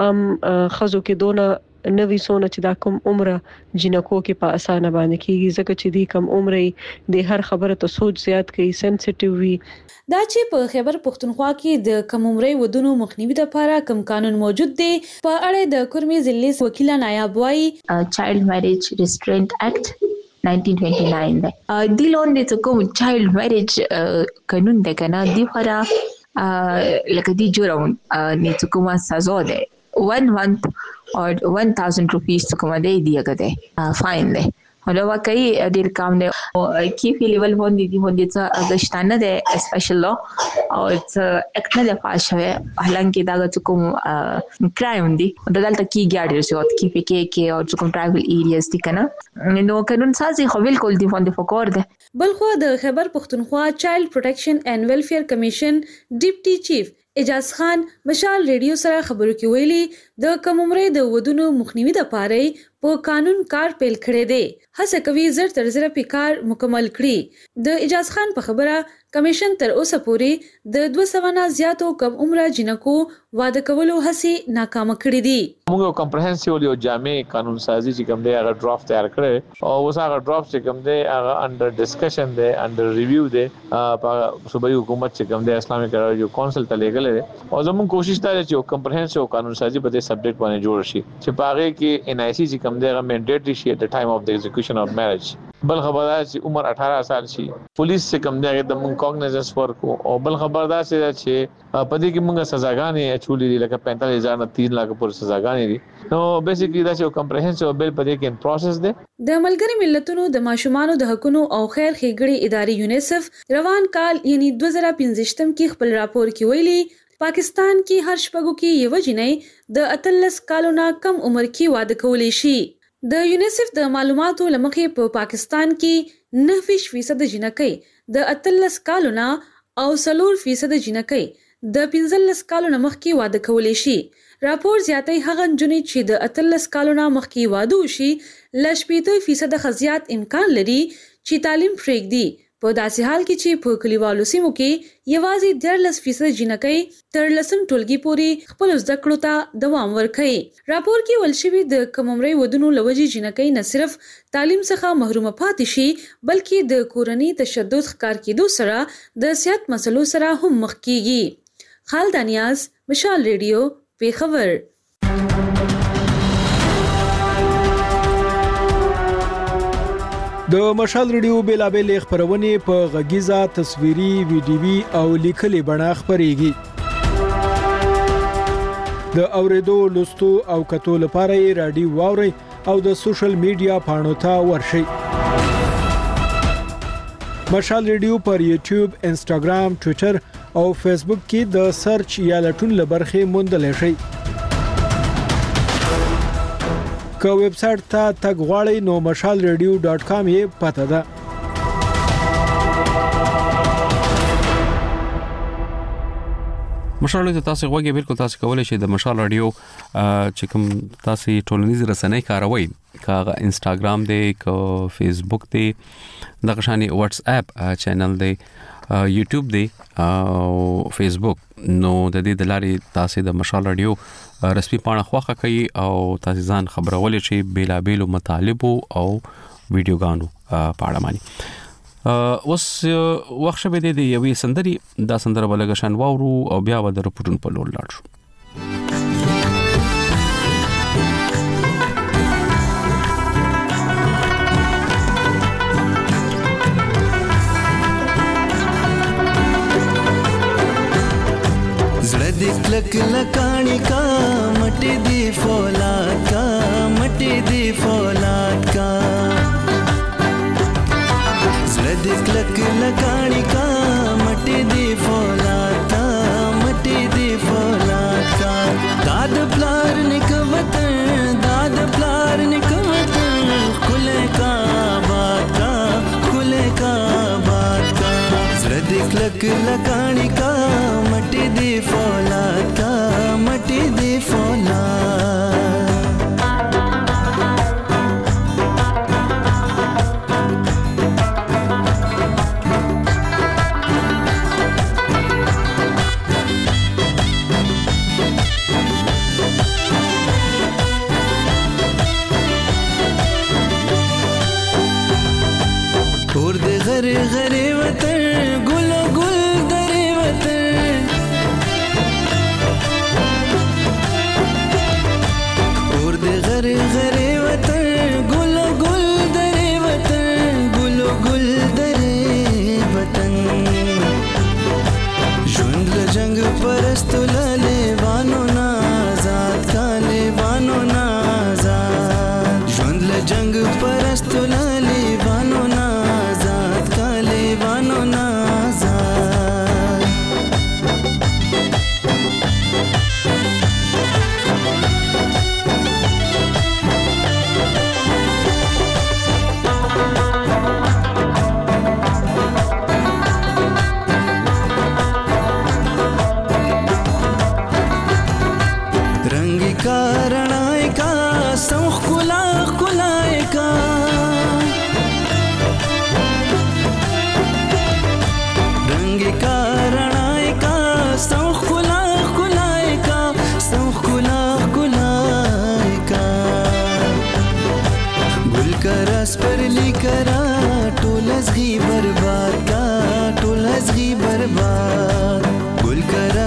خزو کې دونه نوې سونه چې دا کم عمره جنکو کې په اسانه باندې کیږي ځکه چې دی کم عمره د هر خبره ته سوچ زیات کوي، سنسټیو وي. دا چې په خیبر پښتونخوا کې د کم عمرې ودونو مخنیوي لپاره کوم قانون موجود دی په اړه د کورمي ضلع وکیل نایب وایي چایلډ میریج ریسټرینټ اکټ 1929 دی. دی لون د کوم چایلډ میریج قانون دی کنه دی خورا لکه دی جرم نه کومه سزا ده 1 month or 1000 rupees کومه دی هغه ده فاین ده. هله واقعي ډیر کم دی او کیفي لیول باندې څه غشتانه ده سپیشل لا او اکټ نه پاس شوی حالانکه دا کوم کرایم دی دلته کیږي ډیر زیات کیفي کې او کوم ټرایبل ایریاز دي کنه نو قانون سازي خو بالکل دی باندې فکر ده. بلخو د خیبر پښتونخوا چایلډ پروټیکشن اینڈ ویلفیر کمیشن ډیپټي چیف اجاز خان مشال ریډیو سره خبرو کې ویلي د کم عمرې د ودونو مخنیوي لپاره په قانون کار پیل کړی دی. هڅه کوي زر تر زر په کار مکمل کړي. د اجاز خان په خبره کمیشن تر اوسه پورې د 200 نه زیاتو کم عمره جنکو واده کولو هڅې ناکامه کړې دي. موږ کمپریهنسیو یو جامع قانون سازي چې کوم دی هغه ډرافټ تیار کړی او اوس هغه ډرافټ چې کوم دی هغه انډر ډسکشن دی انډر ریویو دی په صوبایي حکومت چې کوم دی اسلامي کراجو کونسل ته لګل دي او زموږ کوشش دا چې یو کمپریهنسیو قانون سازي په دې سبجیکټ باندې جوړ شي چې په هغه کې ان آی سی چې کوم دی هغه منډیټری شي at the time of the execution of marriage. بل خبردار چې عمر 18 سال شي. پولیس چې کوم دی هغه د مونږ کاګنیزنس ورکو او بل خبردار چې په دې کې مونږه سزاګانې اچولې دي لکه 45,000 نه 3 لک پورې سزاګانې دي. نو بیسیکلی دا چې کمپریهنسیو بیل په دې کې ان پروسس دی. د ملګری ملتونو د ماشومانو د حقوقو او خیر ښېګړې ادارې یونیسف روان کال یعنی 2015 کې خپل راپور کې ویلي پاکستان کې هر شپږو کې یو جنۍ د 18 کالو نه کم عمر کې واده کولی شي. د یونیسف د معلوماتو لمخې په پاکستان کې 9% جنکۍ د 18 کالو نه او 4% جنکۍ د 15 کالو نه مخکې واده کولی شي. راپور زیاتې هغه نجونې چې د 18 کالو نه مخکې واده وشي ل 80% خزيات امکان لري چې تعلیم پرېږدي په داسې حال کې چې په کلیوالو سیمو کې یوازې 13% جنکۍ تر لسم ټولګي پورې خپل زده کړو ته دوام ورکوي. راپور کې ویل شوی د کم عمري ودونو لوجې جنکۍ نه صرف تعلیم څخه محروم پاتې شي بلکې د کورنۍ تشدد ښکار کېدو سره د صحت مسلو سره هم مخ کیږي. خالد نیاز، مشال ریډیو، پیښور. د مشال ریډیو بیلابل خبرونه په غږیزه تصویري ویډیوي او لیکلي بڼه خبريږي. د اوریدو لوستو او کتو لپاره رادیو واوري او د سوشل میډیا پاڼو ته ورشي. مشال ریډیو پر یوټیوب، انستګرام، ټوئیټر او فیسبوک کې د سرچ یا لټون لبرخه موندل شي. که ویب سټ ته تګ غواړئ نو mashalradio.com یې پته ده. مشال ته تاسو غوږی بالکل تاسو کولای شئ د مشال رادیو چې کوم تاسو ټولنیز رسنۍ کاروي کاغه انستګرام دی که فیسبوک دی دغه شانی واتس اپ چینل دی یوټیوب دی او فیسبوک نو د دې د لارې تاسو د مشال رادیو رسمي پاڼه خوښه کوي او تاسو ځان خبرول شي بیلابېلو مطالب او ویډیوګانو په اړه باندې. اوس وخت شوه د یوې سندري دا سندره بلګشن واورو او بیا و د رپورټون په لور لاړ شو. زړه دې کلک لکاڼي کا مټې دې فولاد کا مټې دې فولاد کا زړه دې کلک لکاڼي کا مټې دې فولاد کا مټې دې فولاد کا داد پلار نکوتن داد پلار نکوتن کله کا بات کا کله کا بات کا زړه دې کلک لکاڼي کا مټې دې فولاد کا مټې دې فولاد اور دې غره غره وطن ګل ګل درې وطن اور دې غره غره وطن ګل ګل درې وطن ګل ګل درې وطن ژوند له جنگ پرستو لاله وانو نا آزاد کاله وانو نا آزاد ژوند له جنگ پرستو لاله وانو نا وانو نازاد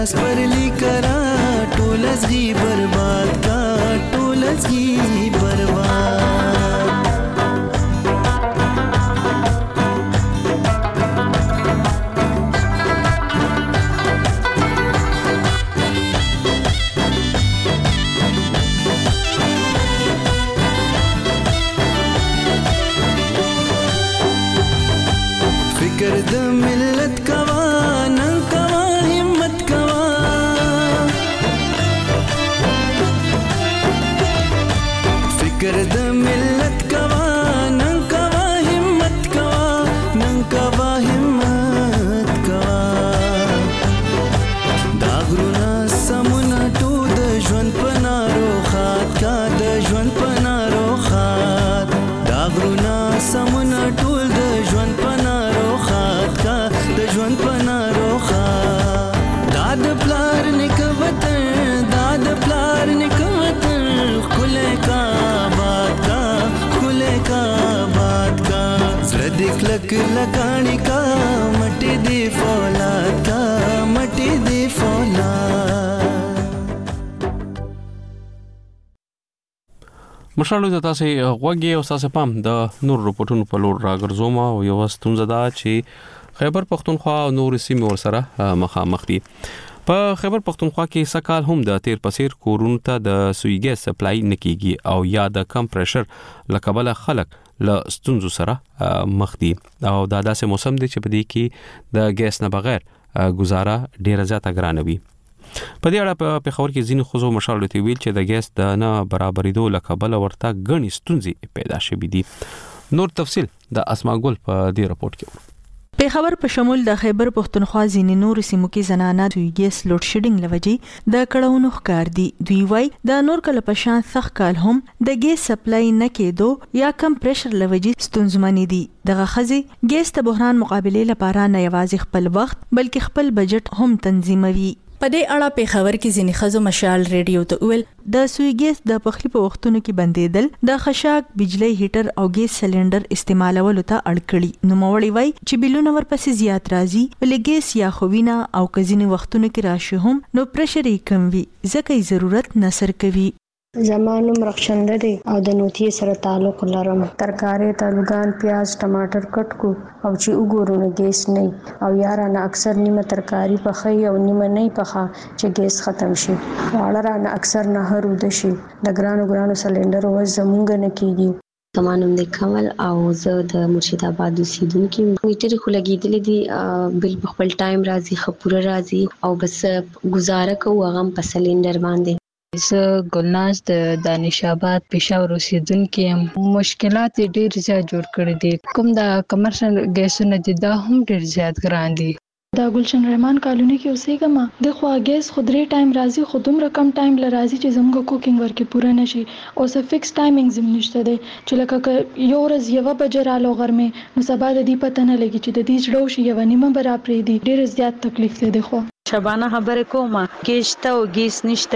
لاس پرلی کرا ټولزګي برباد کا ټولزګي برباد فکر د ملت کوا نن کوا همت کوا فکر د ملت کوا نن کوا همت کوا نن کوا همت کوا دا غرونا سمونه ټو د ژوند پنارو خات کا د ژوند پنارو خات دا غرونا سمونه ټول د ژوند پنارو خات کا د ژوند پنارو خات دا د پلار نیک وطن دا د پلار نیک وطن خله کا بات کا خله کا بات کا زړه دې کلک لکانی کا مټي دې فولاد کا مټي دې فولاد مشالو ته تاسو غوږی او تاسو پام د نور رپورټونو په لور راګرځوم او یو ستونزه ده چې خیبر پختونخوا او نور سیمې ورسره مخامخ دي په خیبر پختونخوا کې سکهال هم د تیر پسیر کورونو ته د سوی ګیس سپلای نکېږي او یا د کم پریشر لکبل خلک له ستونزو سره مخ دي او دا داسې موسم دی چې په دې کې د ګیس نه بغیر گزاره ډیره زیاته ګرانه وي په دې اړه په خبر کې ځینې خوځو مشالو ته ویل چې د ګیس د نه برابرېدو لکبل ورته غني ستونزې پیدا شوې دي نور تفصیل د اسماء ګل په دې رپورت کې پیښور په شمول د خیبر پختونخوا ځینې نور سیمو کې زنانه دوی ګیس لوډ شیډینګ لوجي د کړهونو ښکار دي دوی وای د نور کله په شان سخت کال هم د ګیس سپلای نه کېدو یا کم پریشر لوجي ستونزمنې دي دغه خزي ګیس ته بحران مقابله لپاره نه یوازې خپل وخت بلکې خپل بجټ هم تنظیموي په دې اړه پیښور کې ځینې خزو مشال ریډیو ته ویل د سوی ګیس د پخلی په وختونو کې بندیدل د خشاک بجلی هیټر او ګیس سلندر استعمالولو ته اړ کړي نو موري وای چې بلونه ورپسې زیات راځي ولې ګیس یا خوینه او کزینې وختونو کې راشي هم نو پریشر یې کم وي ځکه ضرورت نصر کوي زمانوم رخصنده دي او د نوتي سره تعلق لرم ترکارې تلګان پیاز ټماټر کټ کو او چې وګورو نو ګیس نه او یارانه اکثر نیمه ترکاری پخې او نیمه نه پخه چې ګیس ختم شي واړه اکثر نه هرو د شي د ګرانو سلندر و زمونږ نه کیږي زمانوم د کمل او زه د مرشد آباد اوسیدونکو میټر خو لګیدل دي بل په خپل ټایم راځي خپوره راځي او بس گزاره کوو هغه په سلندر باندې زه ګلناز د دانش آباد پېښور اوسیدونکو يم مشکلات ډېر زیات جوړ کړي دي کوم د کمرشل ګیسونه دي دا هم ډېر زیات ګران دي دا ګلشن رحمان کالونی کې اوسېږم د خو ګیس خودري ټایم راځي خودم رقم ټایم لراځي چې زموږ کوکینګ ورکې پوره نشي او څه فکس ټایمینګ زم نشته دی چې لکه یو ورځ یو بجرالو غرمه نو سبا د دې پته نه لګي چې د دې جوړ شي یو نیمه برابرې دي ډېر زیات تکلیف دی خو شبانه خبره کومه گیشته او گیس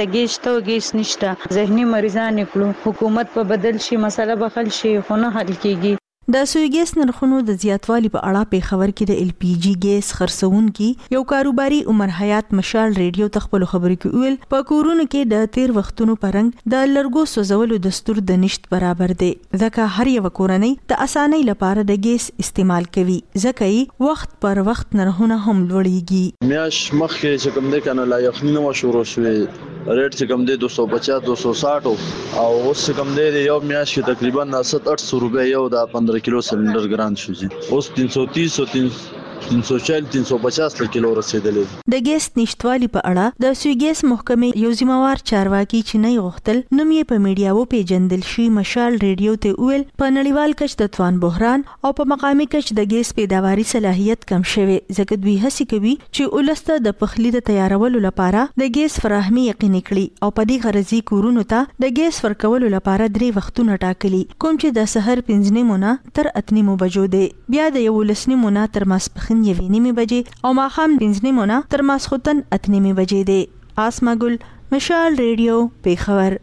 نشته ذهني مریضان کړو حکومت په بدل شي مسله بخل شي خو نه حل کیږي د سوی ګیس نرخونو د زیاتوالي په اړه په خبر کې د ال پی جی ګیس خرڅون کې یو کاروباري عمر حیات مشال ریډیو تخپل خبرې کې ویل په کورونو کې د تیر وختونو پرنګ د لرګو سوزولو دستور د نشټ برابر دی ځکه هر یو کورنۍ د اسانۍ لپاره د ګیس استعمال کوي ځکه یې وخت پر وخت نرخونه هم لوړیږي میاش مخکې چې کوم د کنه لا یخنی نو شروع شوه ریټ چې کوم دی 250 260 او اوس کوم دی یو میاش کې تقریبا 700 روپے یو د 15 کیلو سلندر ګران شو جی اوس 330 او 340 350 کیلو رسیدلې د ګیس نشټوالي په اړه د سوی ګیس محکمې یو ذمہوار چارواکي چې نه غوښتل نوم یې په میډیاو پیژندل شي مشال ریډیو ته ویل په نړیوال کچ د توان بحران او په مقامي کچ د ګیس پیداواري صلاحیت کم شوه ځکه دوی هڅه کوي چې ولسته د پخلی د تیارولو لپاره د ګیس فراهمي یقیني کړي او په دې غرضی کورونو ته د ګیس ورکولو لپاره 3 وختونه ټاکلي کوم چې د سحر 5 نیمونه تر 8 بجو دی بیا د 11 نیمونه تر ماسپخین 9 بجې او ماښام 5 نیمونه تر ماسختن 8 بجې دی اسما ګل مشال ریډیو پیښور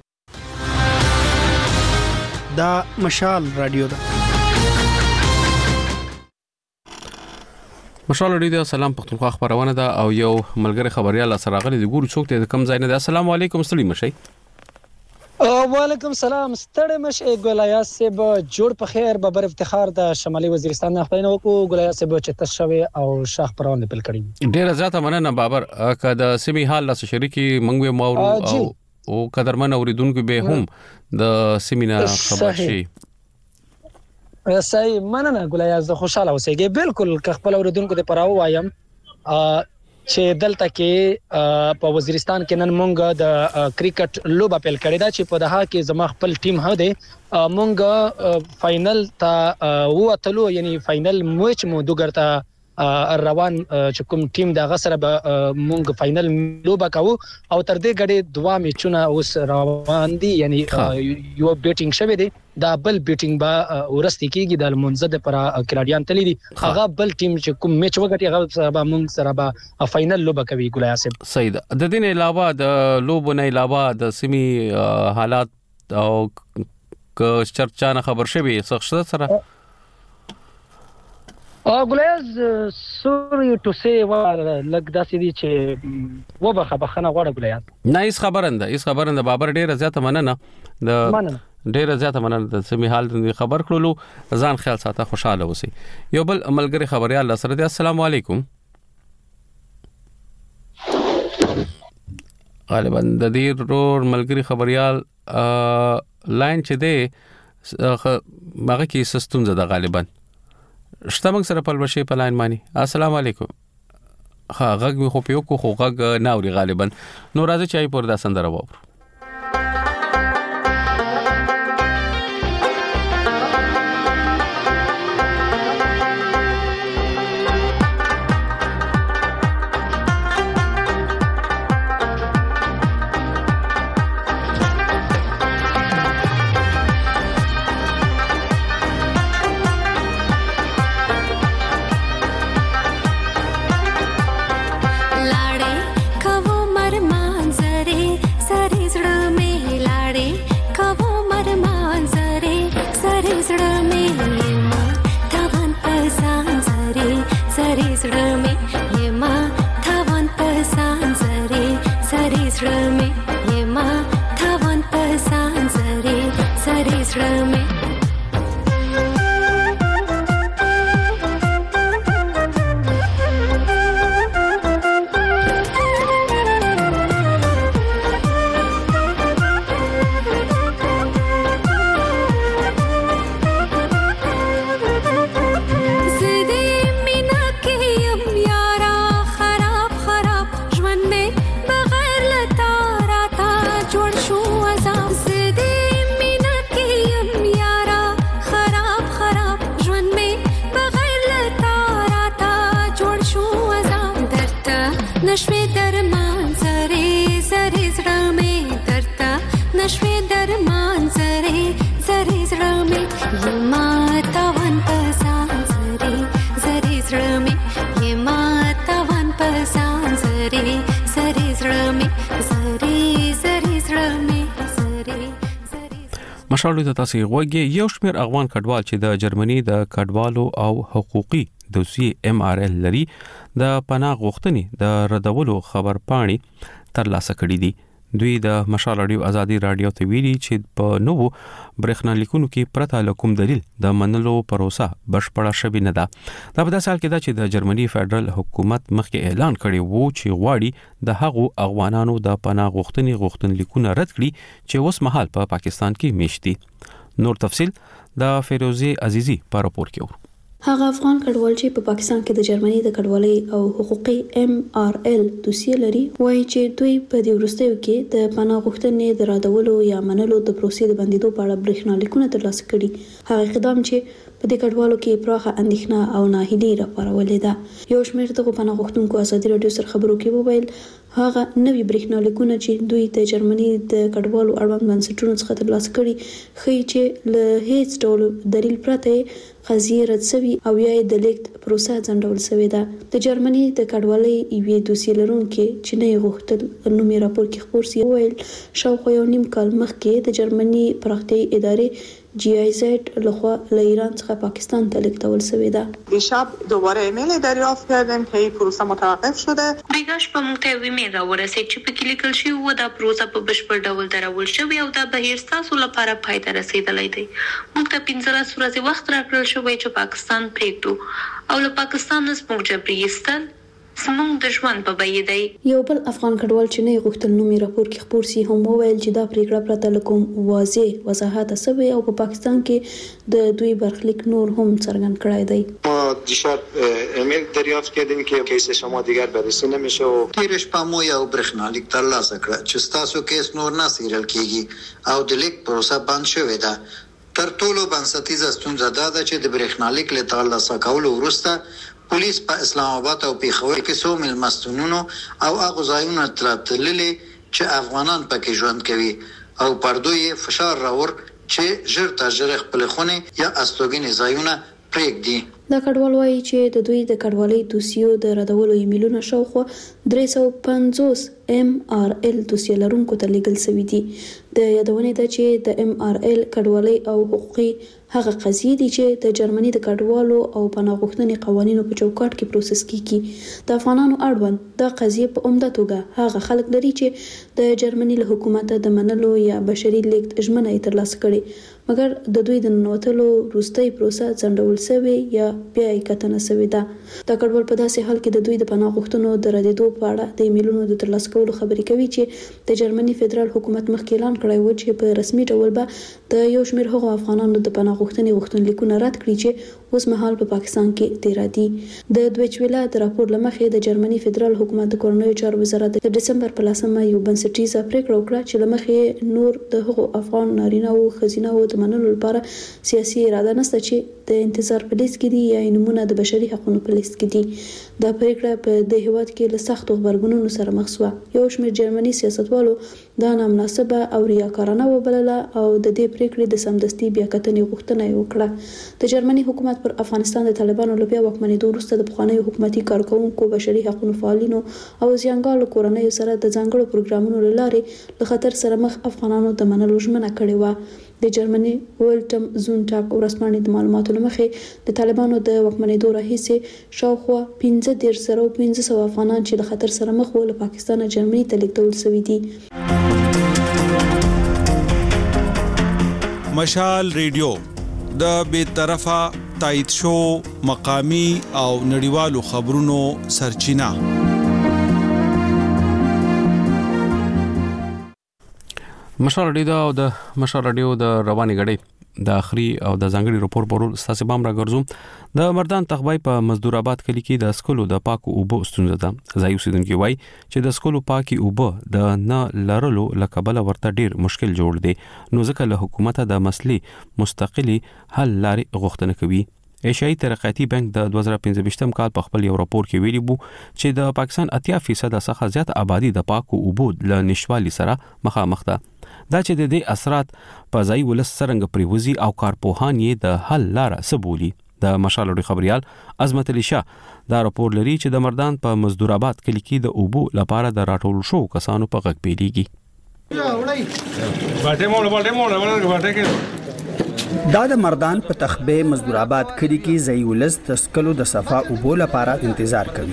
دا مشال رادیو ده مشال ډیره سلام پښتونخوا خبرونه ده او یو ملګری خبريال سره غلي د ګورو څوک ته کم ځای نه ده. السلام علیکم ستړي مشي. وعلیکم سلام ستړي مشي. ګولیا صاحب جوړ په خیر ببر افتخار د شمالي وزیرستان نه خپل نو کو ګولیا صاحب چې تشوي او شاخ پرونه بل کړی. ډیره زیاته مننه بابر کده سیمي حال لاس شریکی منګو ماورو او قدرمن اوریدونکو به هم د سیمینار خبر شي. صحیح مننه ګولیا زه خوشاله اوسېږم بالکل که خپل اوریدونکو ته پراو وایم چې دلته کې په وزیرستان کې نن مونږ د کرکټ لوبه پیل کړې ده چې په دغه کې زما خپل ټیم هده مونږ فائنل ته ووتلو یعنی فائنل میچ مو دوګرته روان چې کوم ټیم دغه سره به مونږ فائنل لوبه کوو او تر دې غړي دوا میچونه اوس روان دي یعنی یو بیټینګ شوه دي دا بل بیټینګ با ورستي کیږي د منځد پر کلاډیان تللی دي هغه بل ټیم چې کوم میچ وګټي هغه به مونږ سره به فائنل لوبه کوي ګولیا صاحب. صحیح ده. د دې نه علاوه د لوبو نه علاوه د سیمي حالات او چرچا نه خبر شوی شخصیت سره ګولیاز سوري ټو سي لګ داسې دي چې وبخه بخنه غوړه ګولیاز نایس خبرنده بابر ډیره زیاته مننه د ډیره زیاته مننه د سیمه حال خبر کړلو ځان خیال ساته خوشاله اوسئ. یو بل عملګری خبريال سره دی. السلام علیکم. غالبا د دې رور ملګری خبريال لاین چې دی هغه کې سستون زده غالبا شتمنګ سره په لوشي په لاین مانی. السلام علیکم. ها غږ می خو په یو خو غږ ناوري غالبا نو راځي چې پر دا سندره وو. مشالو ته تاسو غوږی یو شمیر افغان کډوال چې د جرمني د کډوالو او حقوقي دوسیه MRL لري د پناه غوښتنې د ردولو خبر پاڼي ترلاسه کړې دي. دوی د مشال رادیو ازادي رادیو ته ویلي چې په نوو برېښنالیکونو کې پرته لکوم دلیل د منلو پروسه بشپړه شوې نه ده. دا په داسې حال کې ده چې د جرمني فدرال حکومت مخکې اعلان کړی وو چې غواړي د هغو افغانانو د پناه غوښتنې غوښتنلیکونه رد کړي چې اوس مهال په پاکستان کې میشتي. نور تفصيل د فیروزي عزیزی په راپور کې ورو. هغه افغان کډوال چې په پاکستان کې د جرمني د کډوالۍ او حقوقي MRL دوسیه لري وایي چې دوی په دې وروستیو کې د پناه غوښتنې د رادولو یا منلو د پروسې د بندیدو په اړه برېښنالیکونه ترلاسه کړي. هغه اقدام چې په دې کډوالو کې پراخه اندېښنه او ناهیلي راپارولې ده. یو شمېر دغه پناه غوښتونکو ازادي رادیو سره خبرو کې وویل هغه نوي برېښنالیکونه چې دوی د جرمني د کډوالو اړوند بنسټونو څخه ترلاسه کړي ښیي چې له هیڅ ډول دلیل پرته قضیه رد شوی او یا د لیکت پروسه ځنډول شوې ده. د جرمني د کډوالۍ یوې دوسیې لرونکي چې نه غوښتل نومي راپور کې خبر سي ویل شاوخوا یو نیم کال مخکې د جرمني پراختیايي ادارې GIZ لخوا له ایران څخه پاکستان ته لیږدول شوې ده. دیشب دوباره ایمیل دریافت کردیم که این پروسه متوقف شده. بیگاش په موږ ته ایمیل راورسید چې په کې لیکل شوی و دا پروسه په بشپړ ډول درول شوې او دا بهیر ستاسو لپاره پای ته رسیدلی دی. موږ ته 15 ورځې وخت راکړل شوی چې پاکستان پریږدو او له پاکستان نه زموږ جبري ایستل زموږ د ژوند په بیه دی. یو بل افغان کډوال چې نه غوښتل نومي راپور کې خبر سي هم وویل چې دا پریکړه پرته له کوم واضح وضاحت سوی او په پاکستان کې د دوی برخلیک نور هم څرګند کړی دی. ما دیشب ایمیل دریافت کردیم که کیس شما دیگر بررسی نمیشه و تیرش په مو یو برېښنالیک ترلاسه کړ چې تاسو کیس نور نه څېړل کیږي او د لیک پروسه بند شوې ده. تر ټولو بنسټیزه ستونزه دا ده چې د برېښنالیک له ترلاسه کولو وروسته پولیس په اسلام آباد او پیښور کې څو مېلمستونونو او هغو ځایونو ته تللي چې افغانان پکې ژوند کوي او پر دوی فشار راوړ چې ژر تر ژره خپلې خونې یا استوګنې ځایونه پرېږدي. دا کډوال وایي چې د دوی د کډوالۍ دوسیو د ردولو ایمیلونه شاوخوا 350 MRL دوسیه لرونکو ته لیږل شوي دي. د یادونې ده چې د MRL کډوالۍ او حقوقي هغه قضیې دي چې د جرمني د کډوالو او پناه غوښتنې قوانینو په چوکاټ کې پروسس کیږي. د افغانانو اړوند دا قضیې په عمده توګه هغه خلک لري چې د جرمني له حکومت د منلو یا بشري لیږد ژمنه یې ترلاسه کړې مګر د دوی د ننوتلو وروستۍ پروسه ځنډول شوې یا بیا یې کتنه شوې ده. دا کډوال په داسې حال کې د دوی د پناه غوښتنو د ردېدو په اړه د ایمیلونو د ترلاسه کولو خبرې کوي چې د جرمني فدرال حکومت مخکې اعلان کړی و چې په رسمي ډول به د یو شمېر هغو افغانانو د پناه غوښتنې غوښتنلیکونه رد کړي چې اوس مهال په پاکستان کې تیرا دي. د دویچ ویلا د راپور له مخې د جرمني فدرال حکومت د کورنیو چارو وزارت د دسمبر په 10 یو بنسټیزه پریکړه وکړه چې له مخې نور د هغو افغان نارینه او ښځینه او د منلو لپاره سیاسي اراده نشته چې د انتظار په لیست کې دي یا نمونه د بشري حقوقو په لیست کې دي. دا پریکړه په د هیواد کې له سختو غبرګونونو سره مخ شوه. یو شمېر جرمني سیاستوالو دا نامناسبه او ریاکارانه وبلله او د دې پریکړې د سمدستي بیاکتنې غوښتنه یې وکړه. د جرمني حکومت پر افغانستان د طالبانو له بیا واکمنېدو وروسته د پخوانیو حکومتي کارکوونکو بشري حقوقو فعالینو او زیانګالو کورنیو سره د ځانګړو پروګرامونو له لارې له خطر سره مخ افغانانو د منلو ژمنه کړې وه. د جرمني ولټم زونټاګ ورځپاڼې د معلوماتو له مخې د طالبانو د واکمنېدو راهیسې شاوخوا 15,500 افغانان چې له خطر سره مخ وو له پاکستانه جرمني ته لیږدول شوي دي. مشال ریډیو د بیطرفه تایید شو مقامی او نړیوالو خبرونو سرچینه. مشال رادیو د رواني غړي د اخري او د ځانګړي راپور پرول ستاسو بام راګرځوم. د مردان تخبای په مزدور آباد کلی کې د سکولو د پاکو اوبو ستونزه ده. ځای اوسیدونکو وایي چې د سکولو پاکي اوبه د نه لرلو لکبل ورته ډیر مشکل جوړ دي نو ځکه له حکومت د مسلې مستقلی حل لارې غوښتنه کوي. ایشیايي ترقیاتي بانک د 2015 کال په خپل یو راپور کې ویلي وو چې د پاکستان 80% څخه زیات آبادی د پاکو اوبو له نشوالي سره مخامخ ده. دا چې د دې اثرات په ځای ولس څنګه پریوزي او کارپوهان یې د حل لاره سبولي. د مشال رادیو خبريال عظمت علي شاه دا راپور لري چې د مردان په مزدور آباد کلی کې د اوبو لپاره د راټول شو کسانو په غږ پیليږي. دا د مردان په تخبه مزدور آباد کلی کې ځای ولس تسکلو د صفا اوبو لپاره انتظار کوي.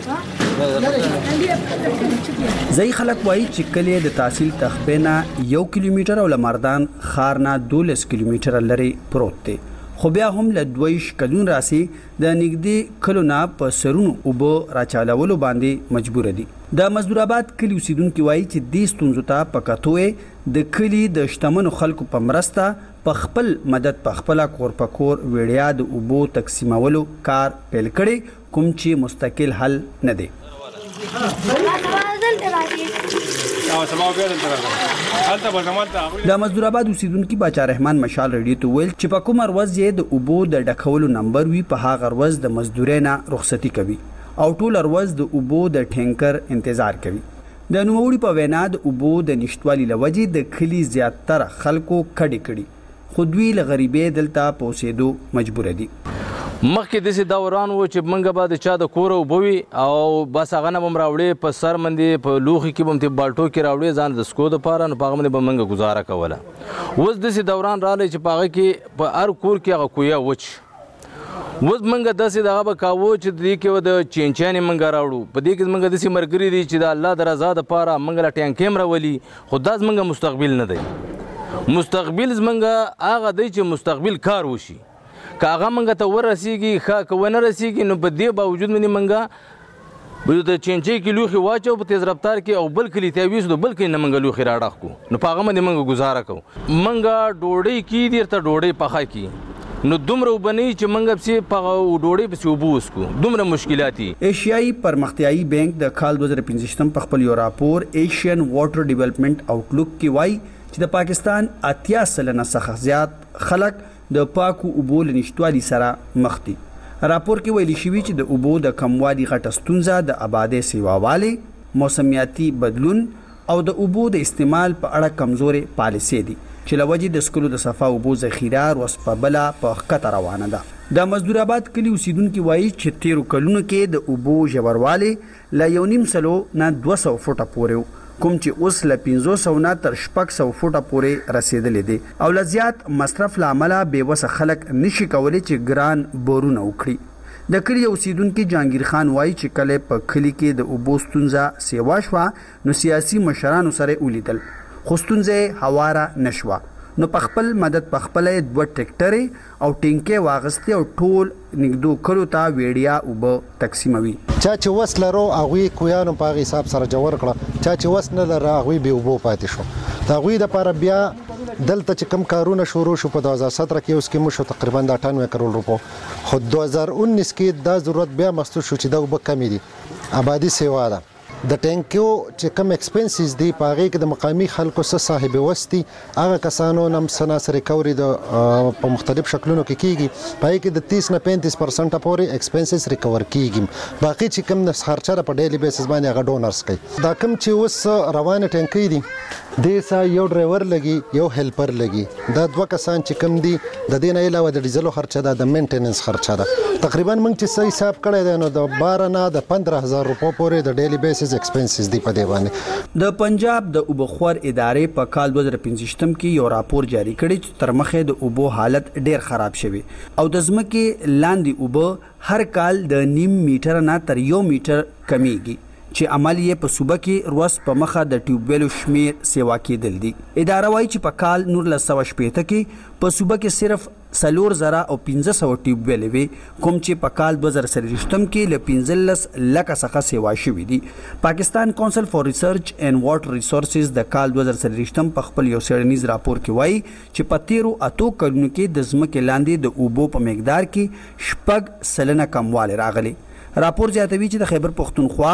ځای خلک وایي چې کلی د تحصیل تخبه نه 1 کیلومتر او لمردان خار نه 12 کیلومتر لري پروت دی. خو بیا هم له 2 کلون راسي د نږدې کلونه په سرونو اوبو راچالولو باندې مجبور دي. د مزدور آباد کلی اوسیدونکو وایي چې د ستونزو ته پکاتوې د کلی د شتمنو خلکو په مرسته په خپل مدد په خپل کور په کور وړیا د اوبو تقسیمولو کار پیل کړي کوم چې مستقل حل نه دی. د مزدور آباد اوسیدونکو باچا رحمان مشال ریډیو ته ویل چې په کوم ورځ یې د اوبو د ډکولو نمبر وی په هغه ورځ د مزدورۍ نه رخصتي کوي او ټول ورځ د اوبو د ټینکر انتظار کوي. د نوموړي په وینا د اوبو د نشټوالي لوجې د کلی زیاتره خلکو کډې کړي خو دوی له غریبۍ دلته پوسېدو مجبور دي. مخکې داسې دوران و چې موږ به د چا د کوره اوبه وي او بس هغه نه به م راوړې په سر باندې په لوښي کې به م بالټو کې راوړې ځان د څښو دپاره نو په هغه باندې به موږ ګزاره کوله. اوس داسې دوران راغلی چې په هغه کې په هر کور کې هغه کویه وچ. اوس موږ داسې دغه به کاوه چې د دې کې د چینچیانې موږ راوړو. په دې کې زموږ داسې ملګري دي چې د الله د رضا دپاره موږ له ټینکۍ م راولي، خو دا زموږ مستقبل نه دی. مستقبل زموږ هغه دی چې مستقبل کار وشي. که هغه موږ ته ورسیږي ښه، که ونه رسیږي نو په دې باوجود باندې موږ د چینچۍ کې لوښي واچو په تیز رفتار کې او بل کلي ته یې ویسو، د بل کلي نه موږ لوښي راډخ کړو نو په هغه باندې موږ ګزاره کوو. موږ ډوډۍ کېږدي ورته ډوډۍ پخه کړي نو دومره اوبه نه وي چې موږ پسې په ډوډۍ پسې اوبه وڅښو، دومره مشکلات دي. ایشیایي پرمختیایي بانک د کال 2015 په خپل یو راپور ایشین واټر ډیولپمنٹ آوټلوک کې وایي چې د پاکستان 80% څخه زیات خلک د پاکو اوبو له نشتوالي سره مخ دي. راپور کې ویلي شوي چې د اوبو د کموالي غټه ستونزه د آبادۍ سیواوالي، موسمیاتي بدلون او د اوبو د استعمال په اړه کمزورې پالیسۍ دي چې له وجې د څښلو د صفا اوبو ذخیره ورځ په بله په ښکته روانه ده. د مزدور آباد کلي اوسیدونکي وایي چې تیرو کلونو کې د اوبو ژوروالی له 1.5 نه 200 فوټه پورې و، کوم چې اوس له 500 نه تر 600 فوټه پورې رسیدلی دی او له زیات مصرف له امله بېوسه خلک نشي کولی چې ګران بورونه وکړي. د کلي اوسیدونکي جهانګیر خان وایي چې کله په کلي کې د اوبو ستونزه سیوا شوه نو سیاسي مشرانو سره ولیدل، خو ستونزه هواره نشوه نو په خپل مدد په خپل 2 ټریکټرې او ټینکې واغستې او ټول نګدو کلو ته ویډیا اوبه تقسیموي. چا چې وس لرو هغوی کویانو په هغې حساب سره جوړ کړه، چا چې وس نه لره هغوی بې اوبو پاتې شو. د هغوی دپاره بیا دلته چې کوم کارونه شروع شو په 2017 کې اوس کې موږ شو تقریبا 98 کروڑ روپو، خو 2019 کې دا ضرورت بیا محسوس شو چې دا اوبه کمې دي. آبادي سیوا ده، د ټینکیو چې کم ایکسپنسز دي په هغې کې د مقامي خلکو څه صاحب وس دي هغه کسانو نه سناس ریکوري په مختلف شکلونو کې کیږي، په هغې کې د 30 نه 35% پورې ایکسپنسز ریکور کیږي. باقي چې کوم خرچه په ډیلی بیسس باندې هغه ډونرز کوي. دا کوم چې اوس روانه ټینکۍ دي دې سره یو ډرایور لګي یو هیلپر لګي، دا 2 کسان چې کوم دي د دې نه علاوه د ډیزلو خرچه ده، د مینټیننس خرچه ده. تقریبا موږ چې څه حساب کړی دی نو د 12 نه د 15,000 روپو پورې د ډیلی بیسس ایکسپنسز دی په دې باندې. د پنجاب د اوبخور ادارې په کال 2015 کې یو راپور جاری کړی چې تر مخه د اوبو حالت ډیر خراب شوی او د ځمکې لاندې اوبه هر کال د 0.5 میټر نه تر 1 میټر کمیږي چې عمل یې په صوبه کې روس په مخه د ټیوبویلو شمیر سیوا کېدل دي. اداره وایي چې په کال 1960 کې په صوبه کې صرف 4,500 ټیوبویل وي، کوم چې په کال 2023 کې له 15 لکه څخه سیوا شوي دي. پاکستان کونسل فار ریسرچ اینڈ واټر ریسورسز د کال 2023 په خپل یو څېړنیز راپور کې وایي چې په تیرو 8 کلونو کې د ځمکې لاندې د اوبو په مقدار کې 6% کموالی راغلی. راپور زیاتوي چې د خیبر پختونخوا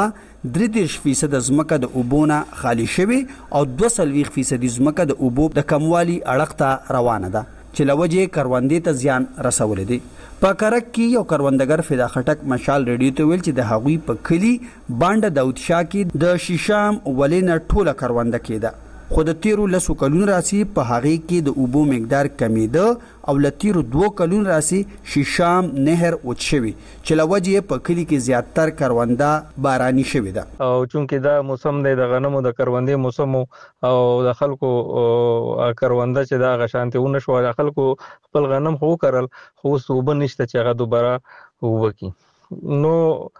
33% ځمکه د اوبو نه خالی شوې او 42% ځمکه د اوبو د کموالي اړخ ته روانه ده چې له وجې کروندې ته زیان رسولی دی. په کرک کې یو کروندګر فدا خټک مشال ریډیو ته ویل چې د هغوی په کلي بانډه داود شاه کې د شیشام ولې نه ټوله کرونده کېده، خو د تیرو 10 کلونو راسي په هغې کې د اوبو مقدار کمیده او له تیرو 2 کلونو راسي شیشام نهر وچ شوی چې له وجې په کلي کې زیاتر کرونده باراني شوې ده. او چونکې دا موسم دی د غنمو د کروندې موسم او د خلکو کرونده چې دا غشانتي ونه شو، د خلکو خپل غنم خو کرل خو اوس اوبه نشته چې هغه دوباره وکړي. نو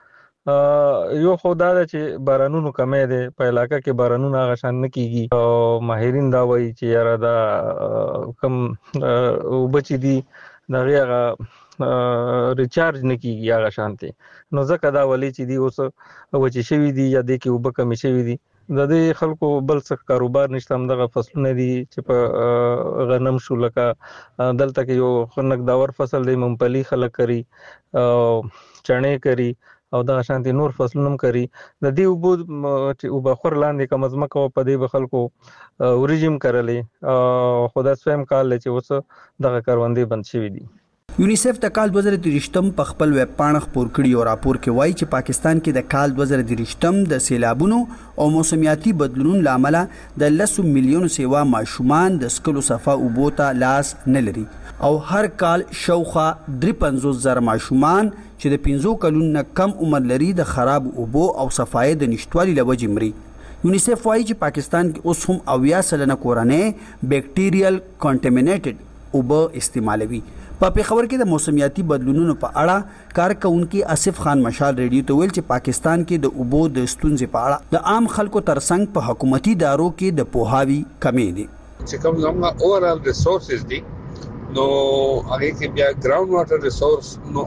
یو خو دا ده چې بارانونو کمی دی په علاقه کې، بارانونه هغه شان نه کیږي او ماهرین دا وایي چې یاره دا کم اوبه چې دي د هغې هغه ریچارج نه کیږي هغه شانتې، نو ځکه دا ولې چې دي اوس وچې شوي دي یا دې کې اوبه کمې شوي دي. د دې خلکو بل څه کاروبار نشته، همدغه فصلونه دي چې په غنم شو، لکه دلته کې یو ښه نقداور فصل دی ممپلی خلک کوي او چڼې کوي او دغه شانتي نور فصلونه هم کوي. د دې اوبو چې اوبخور لاندې کمه ځمکه وه په دې به خلکو وریجې هم کرلې، خو دا 2م کال دی چې اوس دغه کروندې بند شوي دي. یونیسف د کال 2023 په خپل ویب پاڼه خپور کړی او راپور کې وایي چې پاکستان کې د کال 2023 د سیلابونو او موسمیاتي بدلونونو لامل د 10 میلیون سیوا ماشومان د سکلو صفه اوبو ته لاس نه لري او هر کال شوخه 53,000 ماشومان چې د 15 کلونو نه کم عمر لري د خراب اوبو او صفایي د نشټوالي لوجې مري. یونیسف وایي چې پاکستان کې اوس هم 80% کورنۍ بیکټیریل کانټامینیټډ اوبه استعمالوي. په پیښور کې د موسمیاتي بدلونونو په اړه کارکونکو اسف خان مشال ریډیو ته ویل چې پاکستان کې د اوبو د ستونزې په اړه د عام خلکو ترڅنګ په حکومتي ادارو کې د پوهاوی کمی دي. چې کوم زموږ اورال ریسورسز دي نو هغه کې بیا ګراوند واټر ریسورس نو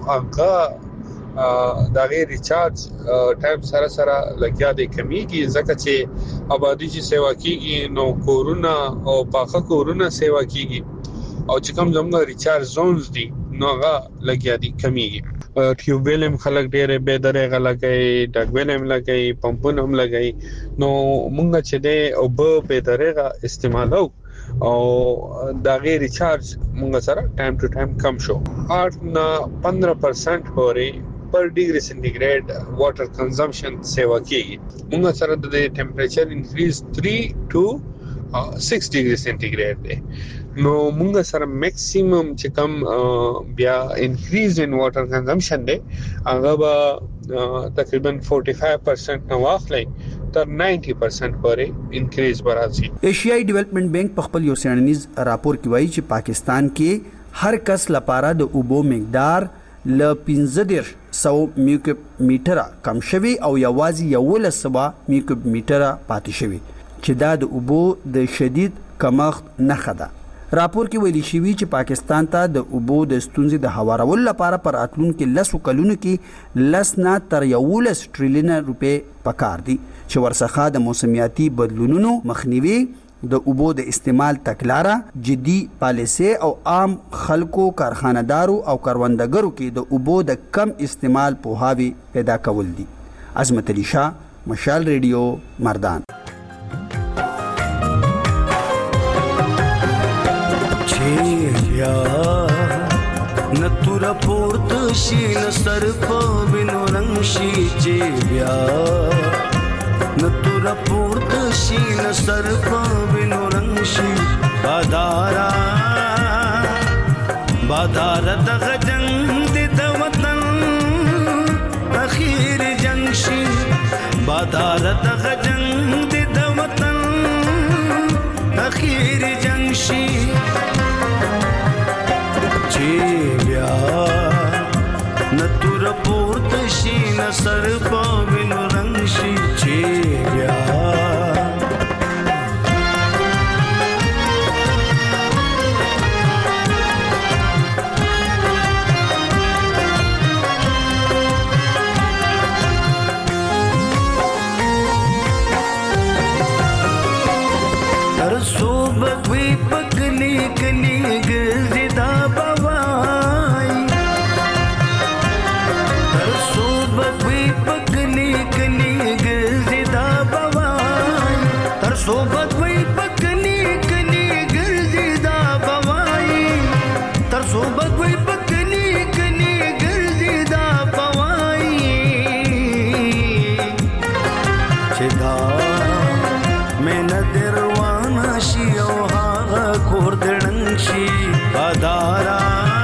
هغه دا غیر ریچارج ټایم سره لګیا دی کمیږي ځکه چې آبادی چې سیوا کیږي نو کورونا او پاخه کورونا سیوا کیږي او چې کوم زموږ ریچارج زونز دي نو هغه لګیا دي کمیږي. ټیوب ویل هم خلک ډېر به درې غلګي ډګ ویل هم لګي پمپونه هم لګي نو مونږ چې د او به درې استعمالو او دا غیر ریچارج مونږ سره ټایم ټو ټایم کم شو 8 نه 15% پورې پر ډیګري سنټیګریډ واټر کنزمپشن سیوا کیږي. مونږ سره د ټمپریچر انکریز 3 ټو 6 ډیګري سنټیګریډ دی نو مونږ سره میکسیمم چې کم بیا انکریز ان واټر کنزمپشن دی هغه به تقریبا 45% نو واخلي تر 90% پورې انکریز برازي. ایشیائی ډیولپمنٹ بینک په خپل یو سیړنیز راپور کې وایي چې پاکستان کې هر کس لپاره د اوبو مقدار ل 1500 میکوب میټره کم شوی او یوازې 1100 میکوب میټره پاتې شوی چې دا د اوبو د شدید کمښت نښه ده. راپور کې ویلي شوی چې پاکستان ته د اوبو د ستونزې د هوارولو لپاره پر راتلونکو 10 کلونو کې 10 نه تر 11 ټریلیون روپے پکار دي چې ورڅخه د موسمیاتي بدلونونو مخنیوي د اوبو د استعمال تکلاره جدي پالیسي او عام خلکو کارخانه‌دارو او کروندګرو کې د اوبو د کم استعمال پوهاوی پیدا کول دي. عظمت علي شاه، مشال ریډیو، مردان. بیا نتور پورت شي نصر په وینو رنگ شي چې بیا نتور پورت شي نصر په وینو رنگ شي بادارا دغه جنگ د وطن اخیر جنگ شي بادارا دغه جنگ د وطن اخیر جنگ شي چې بیا نتور پورت شي نصر په وینو رنگ شي چې بیا تر صوبت وی پکلی کلی ګرځي دا بوای تر صوبت وی پکلی کلی ګرځي دا بوای تر صوبت وی پکلی کلی ګرځي دا بوای تر صوبت وی پکلی کلی ګرځي دا بوای چې دا مې نظر شي او هغه کور دړنګ شي بادارا